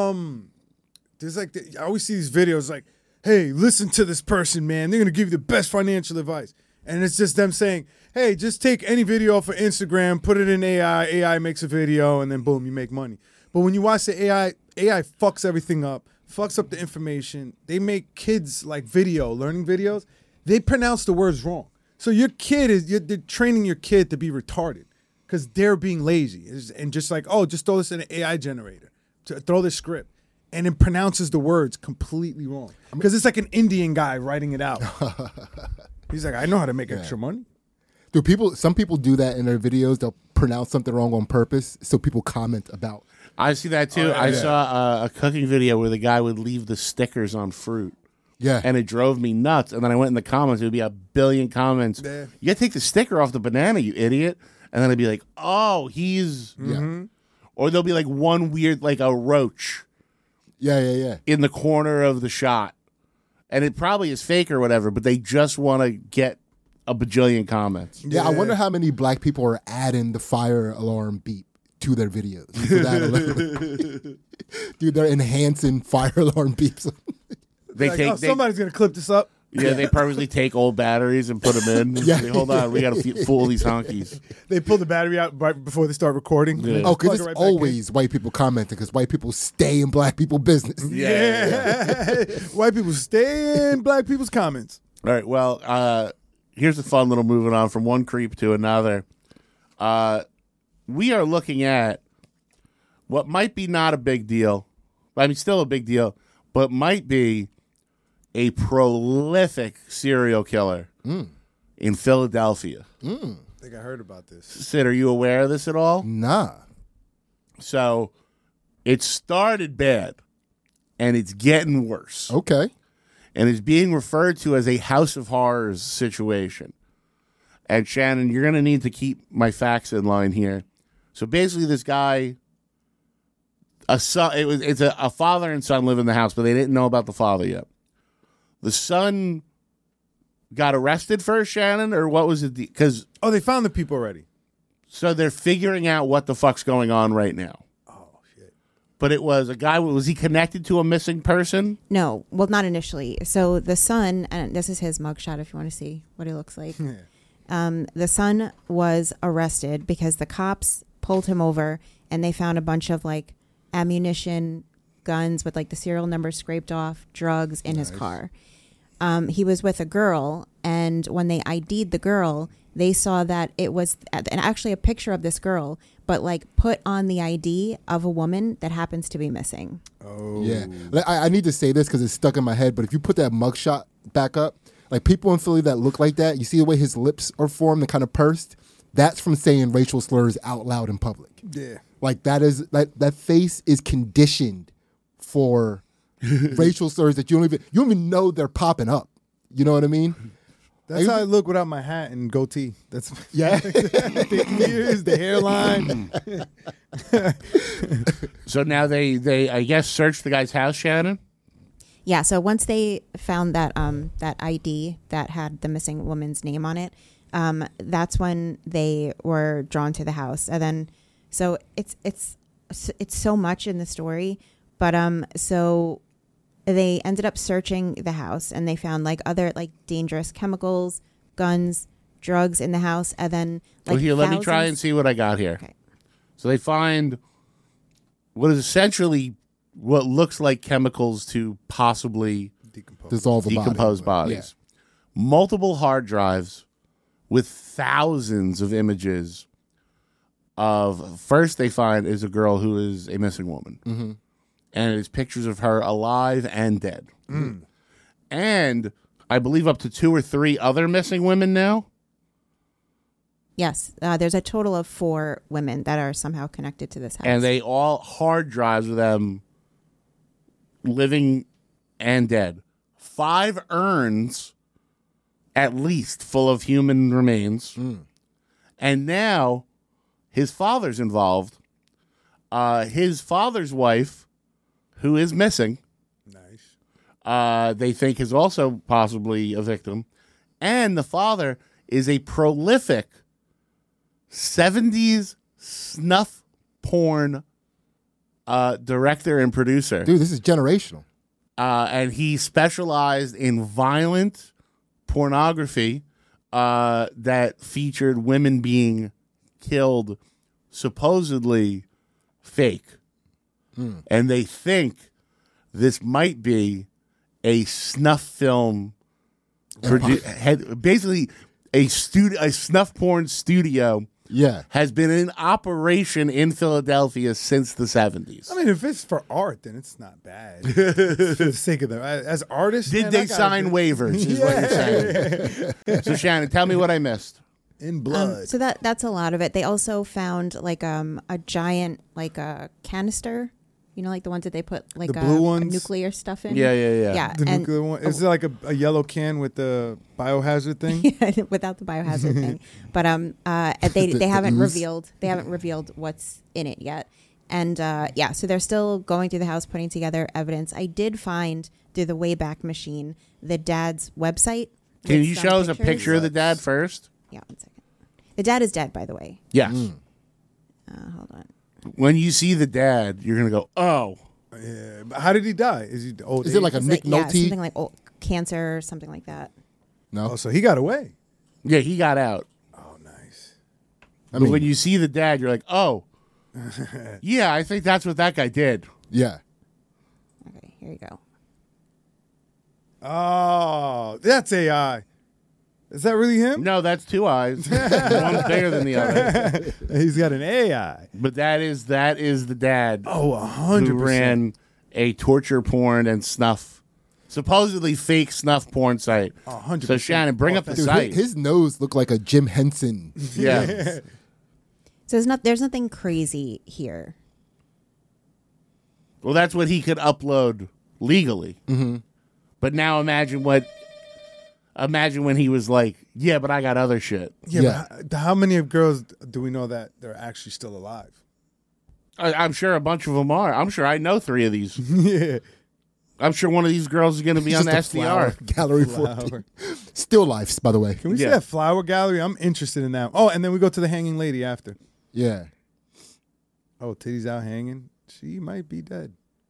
like I always see these videos like, hey, listen to this person, man. They're gonna give you the best financial advice. And it's just them saying, hey, just take any video off of Instagram, put it in AI makes a video, and then boom, you make money. But when you watch the AI fucks everything up, fucks up the information. They make kids like learning videos. They pronounce the words wrong. So your kid they're training your kid to be retarded because they're being lazy. And just like, oh, just throw this in an AI generator, throw this script. And it pronounces the words completely wrong. Because it's like an Indian guy writing it out. He's like, I know how to make extra money. Dude, some people do that in their videos. They'll pronounce something wrong on purpose so people comment about. I see that too. I saw a cooking video where the guy would leave the stickers on fruit. Yeah. And it drove me nuts. And then I went in the comments. It would be 1 billion comments. Yeah. You got to take the sticker off the banana, you idiot. And then I'd be like, oh, he's... Yeah. Or there'll be like one weird, like a roach. Yeah. In the corner of the shot. And it probably is fake or whatever, but they just want to get a bajillion comments. Yeah, I wonder how many black people are adding the fire alarm beep to their videos. For that alone. Dude, they're enhancing fire alarm beeps. Somebody's going to clip this up. Yeah, they purposely take old batteries and put them in. Yeah. Say, hold on, we got to fool these honkies. They pull the battery out right before they start recording. Yeah. Oh, because Plug it's it right back always white people commenting because white people stay in black people business. Yeah. White people stay in black people's comments. All right, well, here's a fun little moving on from one creep to another. We are looking at what might be not a big deal. I mean, still a big deal, but might be a prolific serial killer in Philadelphia. I think I heard about this. Sid, are you aware of this at all? Nah. So it started bad, and it's getting worse. Okay. And it's being referred to as a House of Horrors situation. And Shannon, you're going to need to keep my facts in line here. So basically, this guy, a father and son live in the house, but they didn't know about the father yet. The son got arrested first, Shannon, or what was it? Because they found the people already. So they're figuring out what the fuck's going on right now. Oh shit! But it was a guy. Was he connected to a missing person? No, well, not initially. So the son, and this is his mugshot if you want to see what he looks like. The son was arrested because the cops pulled him over and they found a bunch of like ammunition, guns with like the serial number scraped off, drugs in his car. He was with a girl, and when they ID'd the girl, they saw that it was and actually a picture of this girl, but like put on the ID of a woman that happens to be missing. Oh, yeah. I need to say this because it's stuck in my head, but if you put that mugshot back up, like people in Philly that look like that, you see the way his lips are formed and kind of pursed? That's from saying racial slurs out loud in public. Yeah. Like that face is conditioned for racial slurs that you don't even know they're popping up. You know what I mean? That's how I look without my hat and goatee. That's the ears, the hairline. So now they I guess searched the guy's house, Shannon? Yeah, so once they found that that ID that had the missing woman's name on it, that's when they were drawn to the house. And then so it's so much in the story, but so they ended up searching the house and they found like other like dangerous chemicals, guns, drugs in the house, and then like well, here, let me try and see what I got here. Okay. So they find what is essentially what looks like chemicals to possibly decompose bodies. Yeah. Multiple hard drives with thousands of images of, first they find is a girl who is a missing woman. Mm-hmm. And it's pictures of her alive and dead. Mm. And I believe up to 2 or 3 other missing women now. Yes, there's a total of 4 women that are somehow connected to this house. And they all hard drives of them living and dead. 5 urns, at least, full of human remains. Mm. And now his father's involved. His father's wife, who is missing, they think is also possibly a victim. And the father is a prolific 70s snuff porn director and producer. Dude, this is generational. And he specialized in violent pornography that featured women being killed, supposedly fake. And they think this might be a snuff film, basically a snuff porn studio. Yeah, has been in operation in Philadelphia since the 70s. I mean, if it's for art, then it's not bad. It's for the sake of them. As artists, Did they sign waivers? Is what you're saying. So Shannon, tell me what I missed. In blood. So that's a lot of it. They also found like a giant like a canister. You know, like the ones that they put like the blue ones? nuclear stuff in. Yeah. The nuclear one. Is it like a yellow can with the biohazard thing? Yeah, without the biohazard thing. But they haven't revealed what's in it yet. And so they're still going through the house, putting together evidence. I did find through the Wayback Machine the dad's website. Can you show us a picture of the dad first? Yeah, 1 second. The dad is dead, by the way. Yes. Hold on. When you see the dad, you're gonna go, "Oh, yeah." But how did he die? Is he old? Is it like a Nick Nolte? Yeah, something like cancer or something like that. No. Oh, so he got away. Yeah, he got out. Oh, nice. But when you see the dad, you're like, "Oh, yeah, I think that's what that guy did." Yeah. Okay, here you go. Oh, that's AI. Is that really him? No, that's two eyes. One's bigger than the other. He's got an AI. But that is the dad. Oh, 100%. Who ran a torture porn and snuff, supposedly fake snuff porn site. 100%. So Shannon, bring up the Dude, site. his nose looked like a Jim Henson. Yeah. So there's nothing crazy here. Well, that's what he could upload legally. Mm-hmm. But now imagine when he was like, "Yeah, but I got other shit." Yeah. But how many of girls do we know that they're actually still alive? I'm sure a bunch of them are. I'm sure I know 3 of these. Yeah. I'm sure one of these girls is going to be on the Just a flower SDR. gallery for still lifes, by the way. Can we see that flower gallery? I'm interested in that. Oh, and then we go to the hanging lady after. Yeah. Oh, titties out hanging. She might be dead.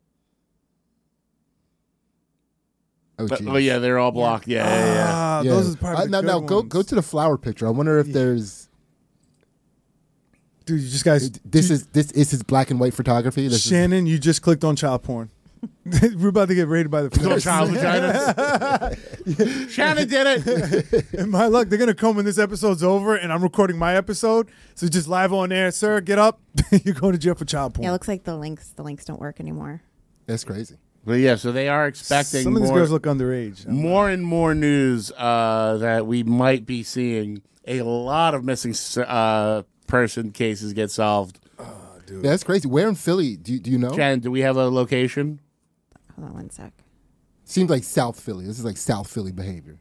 Oh, yeah, they're all blocked. Yeah. Those are probably the now good go to the flower picture. I wonder if there's. Dude, you just guys. This is his black and white photography. Shannon, you just clicked on child porn. We're about to get raided by the police. Child vaginas. Shannon did it. And my luck, they're gonna come when this episode's over, and I'm recording my episode. So just live on air, sir. Get up. You're going to jail for child porn. Yeah, it looks like the links don't work anymore. That's crazy. But yeah, so they are expecting some of these girls look underage. More and more news that we might be seeing a lot of missing person cases get solved. Dude. Yeah, that's crazy. Where in Philly? Do you know? Shannon, do we have a location? Hold on 1 sec. Seems like South Philly. This is like South Philly behavior.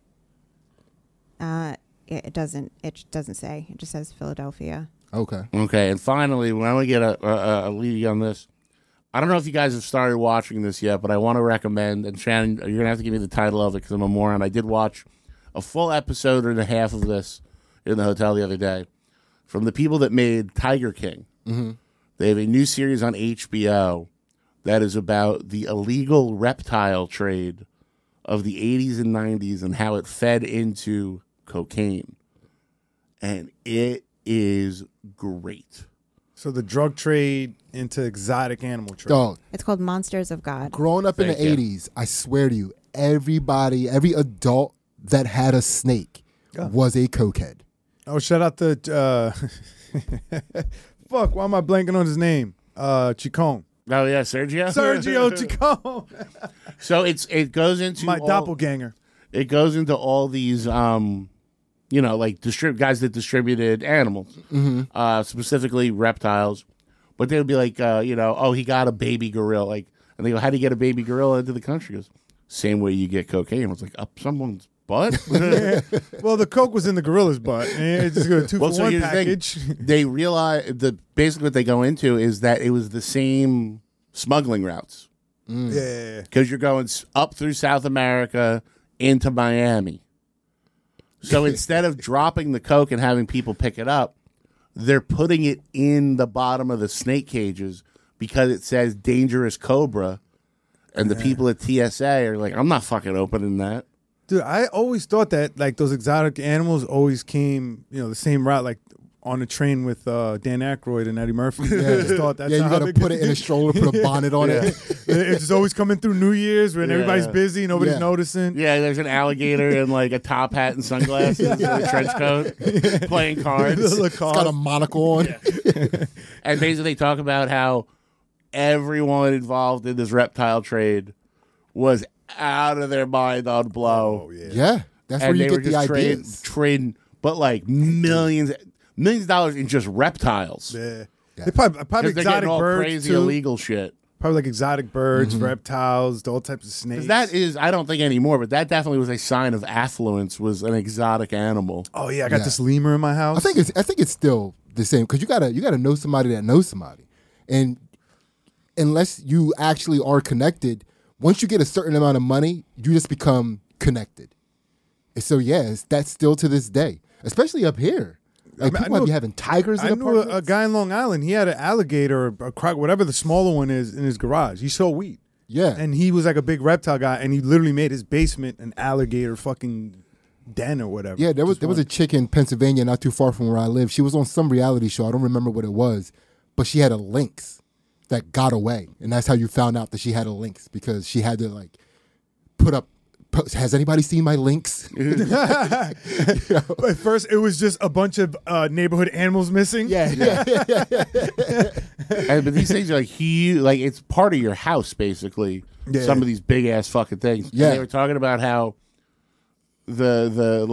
It doesn't say. It just says Philadelphia. Okay. And finally, when I want to get a lead on this, I don't know if you guys have started watching this yet, but I want to recommend, and Shannon, you're going to have to give me the title of it because I'm a moron. I did watch a full episode and a half of this in the hotel the other day from the people that made Tiger King. Mm-hmm. They have a new series on HBO that is about the illegal reptile trade of the 80s and 90s and how it fed into cocaine. And it is great. So the drug trade into exotic animal trade. Dog. It's called Monsters of God. Growing up in the 80s, I swear to you, every adult that had a snake was a cokehead. Oh, shout out to fuck, why am I blanking on his name? Chicone. Oh yeah, Sergio Chicone. So it goes into my doppelganger. It goes into all these like guys that distributed animals, specifically reptiles. But they would be like, he got a baby gorilla. And they go, how do you get a baby gorilla into the country? He goes, same way you get cocaine. I was like, up someone's butt? Well, the coke was in the gorilla's butt. And just go 2-for-1 package. They realize basically what they go into is that it was the same smuggling routes. Yeah. Because you're going up through South America into Miami. So instead of dropping the coke and having people pick it up, they're putting it in the bottom of the snake cages because it says dangerous cobra. And the people at TSA are like, I'm not fucking opening that. Dude, I always thought that like those exotic animals always came, the same route, like on a train with Dan Aykroyd and Eddie Murphy. Yeah, I just thought that's you how gotta they put get- it in a stroller, put a bonnet on it. It's just always coming through New Year's when everybody's busy, nobody's noticing. Yeah, there's an alligator in like a top hat and sunglasses and a trench coat playing cards. It's got a monocle on. And basically they talk about how everyone involved in this reptile trade was out of their mind on blow. Yeah, that's and where you they were get the just ideas. trading, but like millions of dollars in just reptiles. Yeah. They probably 'Cause they're exotic getting all birds crazy too. illegal shit. Probably like exotic birds, Mm-hmm. reptiles, all types of snakes. 'Cause that is, I don't think anymore, but that definitely was a sign of affluence. Was an exotic animal. Oh yeah, I got this lemur in my house. I think it's still the same because you gotta know somebody that knows somebody, and unless you actually are connected, once you get a certain amount of money, you just become connected. And so that's still to this day, especially up here. Like I people know- might be having tigers in I knew apartments. a guy in Long Island. He had an alligator or a croc, whatever the smaller one is, in his garage. He sold weed. Yeah, And he was like a big reptile guy, and he literally made his basement an alligator fucking den or whatever. Yeah, there was a chick in Pennsylvania, not too far from where I live. She was on some reality show. I don't remember what it was, but she had a lynx that got away, and that's how you found out that she had a lynx because she had to like put up. Has anybody seen my lynx? At first, it was just a bunch of neighborhood animals missing. But these things are like huge. Like it's part of your house, basically. Yeah. Some of these big ass fucking things. Yeah. And they were talking about how the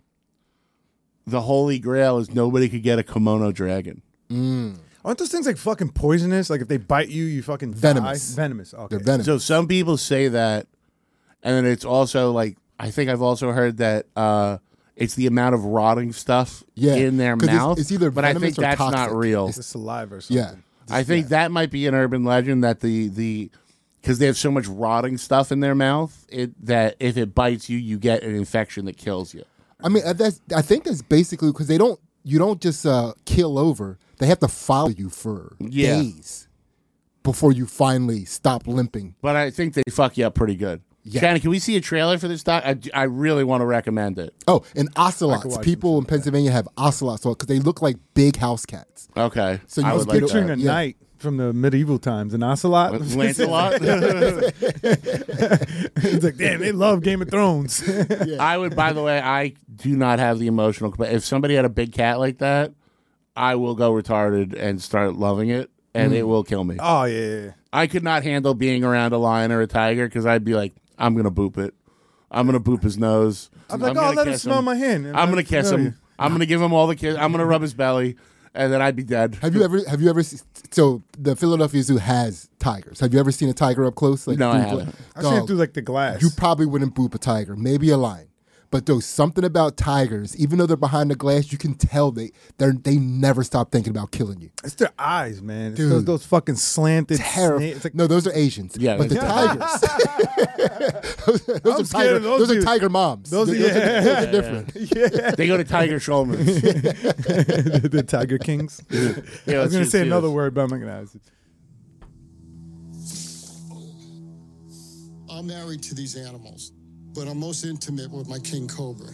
Holy Grail is nobody could get a kimono dragon. Aren't those things like fucking poisonous? Like if they bite you, you fucking Venomous. die? Venomous. Okay. They're venomous. So some people say that, and then it's also like I think I've also heard that it's the amount of rotting stuff in their 'cause mouth. it's either but I think venomous or that's toxic. not real. It's saliva or something. Yeah. I think that might be an urban legend that the because they have so much rotting stuff in their mouth that if it bites you, you get an infection that kills you. I mean, I think that's basically because you don't just kill over. They have to follow you for days before you finally stop limping. But I think they fuck you up pretty good. Yeah. Shannon, can we see a trailer for this doc? I really want to recommend it. Oh, and I could ocelots. watch People in Pennsylvania have ocelots because they look like big house cats. Okay. So you I was would like Picturing that. a knight from the medieval times, an ocelot. Lancelot? It's like, damn, they love Game of Thrones. I would, by the way, I do not have the emotional capacity. If somebody had a big cat like that, I will go retarded and start loving it, and it will kill me. Oh, yeah. I could not handle being around a lion or a tiger because I'd be like, I'm going to boop it. I'm going to boop his nose. I'm like, gonna oh, let him kiss smell my hand. I'm going to kiss smell him. you. I'm going to give him all the kiss. I'm going to rub his belly, and then I'd be dead. Have you ever? So the Philadelphia Zoo has tigers. Have you ever seen a tiger up close? Like No, I through haven't. I've seen it through like the glass. You probably wouldn't boop a tiger, maybe a lion. But there's something about tigers, even though they're behind the glass, you can tell they never stop thinking about killing you. It's their eyes, man. It's Dude. those fucking slanted. Terrible. It's like, No, those are Asians. Yeah, but the that's- tigers, those I'm are scared of those those are dudes. tiger moms. Those are- those yeah. are different. They go to Tiger Schulman's. the Tiger Kings. Yeah, I let's was going to just say see another this. word, but I'm not going to ask it. I'm married to these animals, but I'm most intimate with my king cobra.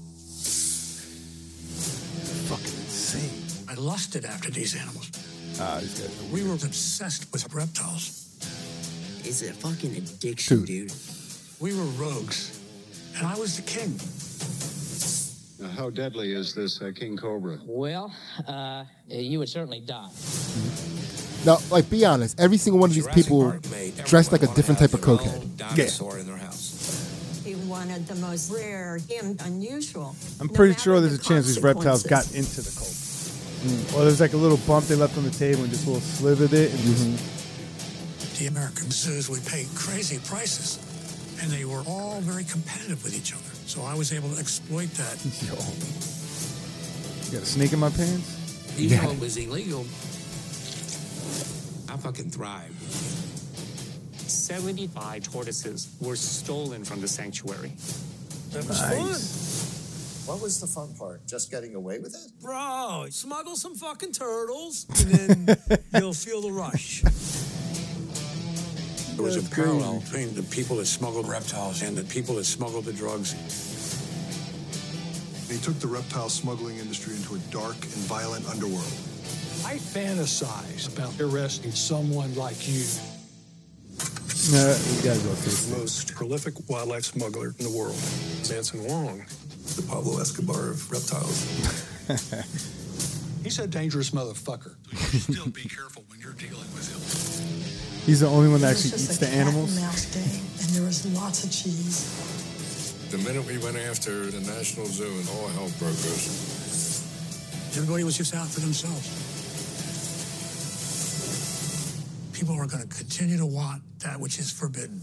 Fucking insane. I lusted after these animals. These guys. We were obsessed with reptiles. It's a fucking addiction, Dude. dude. We were rogues, and I was the king. How deadly is this king cobra? Well, you would certainly die. Now, like, be honest. Every single one of these people dressed like a different type of cokehead. Dinosaur in their house. He wanted the most rare and unusual. I'm pretty sure there's a chance these reptiles got into the cobra. Or there's like a little bump they left on the table and just a little slivered it. And just, The American zoos would pay crazy prices, and they were all very competitive with each other. So I was able to exploit that. yo. You got a snake in my pants? Even though it was illegal, I fucking thrived. 75 tortoises were stolen from the sanctuary. That was Nice. What was the fun part? Just getting away with it? Bro, smuggle some fucking turtles, and then you'll feel the rush. There was a parallel between the people that smuggled reptiles and the people that smuggled the drugs. They took the reptile smuggling industry into a dark and violent underworld. I fantasize about arresting someone like you. No, we gotta go through The most prolific wildlife smuggler in the world, Manson Wong, the Pablo Escobar of reptiles. He's a dangerous motherfucker. You should still be careful when you're dealing with him. He's the only one that actually eats the animals. And there was lots of cheese. The minute we went after the National Zoo and all hell broke loose. Everybody was just out for themselves. People are going to continue to want that which is forbidden.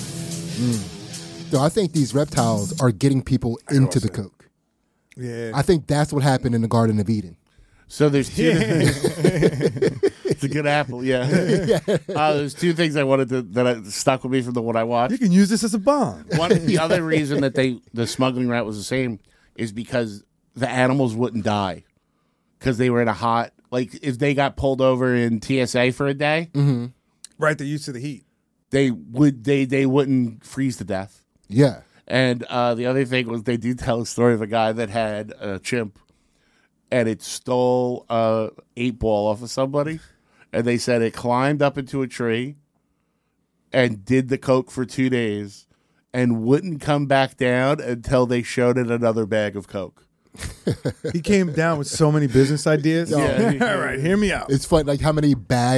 So I think these reptiles are getting people into the coke. Yeah. I think that's what happened in the Garden of Eden. So there's two. It's a good apple, yeah. There's two things I wanted to that stuck with me from the one I watched. You can use this as a bomb. The other reason that the smuggling route was the same is because the animals wouldn't die because they were in a hot. Like if they got pulled over in TSA for a day, Right, they're used to the heat. they wouldn't freeze to death. Yeah. And the other thing was they do tell a story of a guy that had a chimp and it stole a 8-ball off of somebody. And they said it climbed up into a tree and did the coke for 2 days and wouldn't come back down until they showed it another bag of coke. He came down with so many business ideas. Yeah. All right, hear me out. It's fun, like how many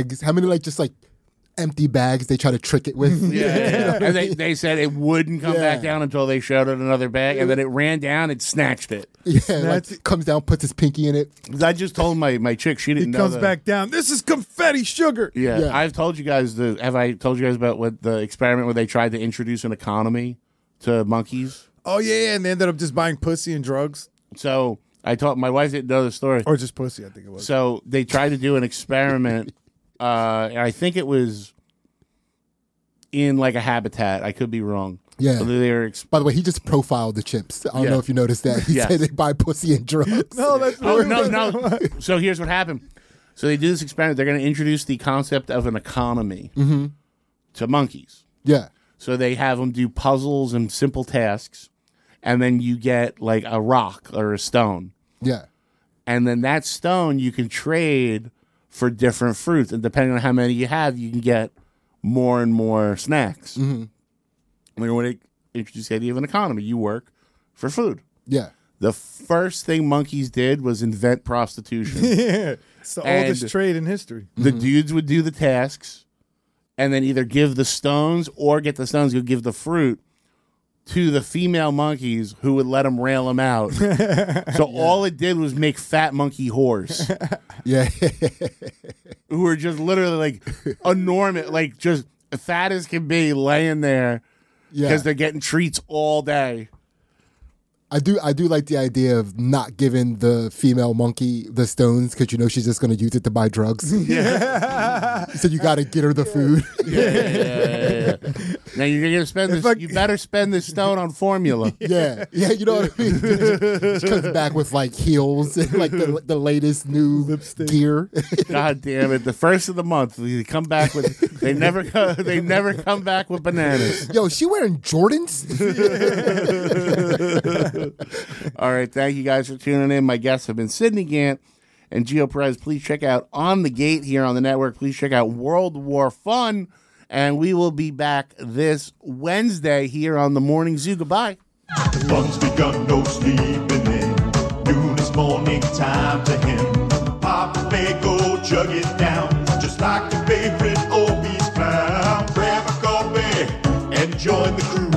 empty bags they try to trick it with. Yeah. And they said it wouldn't come back down until they showed it another bag, and then it ran down and snatched it. Yeah, like comes down, puts his pinky in it. I just told my chick, she didn't know. Comes back down. This is confetti sugar. Yeah. I've told you guys. Have I told you guys about what the experiment where they tried to introduce an economy to monkeys? Oh yeah, and they ended up just buying pussy and drugs. So I taught my wife didn't know the story, or just pussy. I think it was. So they tried to do an experiment. I think it was in like a habitat. I could be wrong. Yeah. So they were By the way, he just profiled the chimps. I don't know if you noticed that. He said they buy pussy and drugs. No, that's no. So here's what happened. So they do this experiment. They're going to introduce the concept of an economy to monkeys. Yeah. So they have them do puzzles and simple tasks, and then you get like a rock or a stone. Yeah. And then that stone you can trade for different fruits, and depending on how many you have, you can get more and more snacks. Mm-hmm. When they introduced the idea of an economy, you work for food. Yeah. The first thing monkeys did was invent prostitution. Yeah. It's the oldest trade in history. The dudes would do the tasks and then either give the stones or get the stones, you'd give the fruit to the female monkeys who would let them rail them out. So all it did was make fat monkey whores. Yeah. Who were just literally like enormous, like just fat as can be, laying there because they're getting treats all day. I do like the idea of not giving the female monkey the stones because you know she's just going to use it to buy drugs. Yeah. So you got to get her the food. Yeah. Now you're going to spend this. You better spend this stone on formula. Yeah, you know what I mean. She comes back with like heels and like the latest new lipstick gear. God damn it! The first of the month, they come back with. They never come back with bananas. Yo, she wearing Jordans? All right, thank you guys for tuning in. My guests have been Sydney Gant and Gio Perez. Please check out On the Gate here on the network. Please check out World War Fun, and we will be back this Wednesday here on the Morning Zoo. Goodbye. The fun's begun, no sleeping in. Noon is morning time to him. Pop and may go chug it down, just like your favorite Obie's clown. Grab a coffee and join the crew.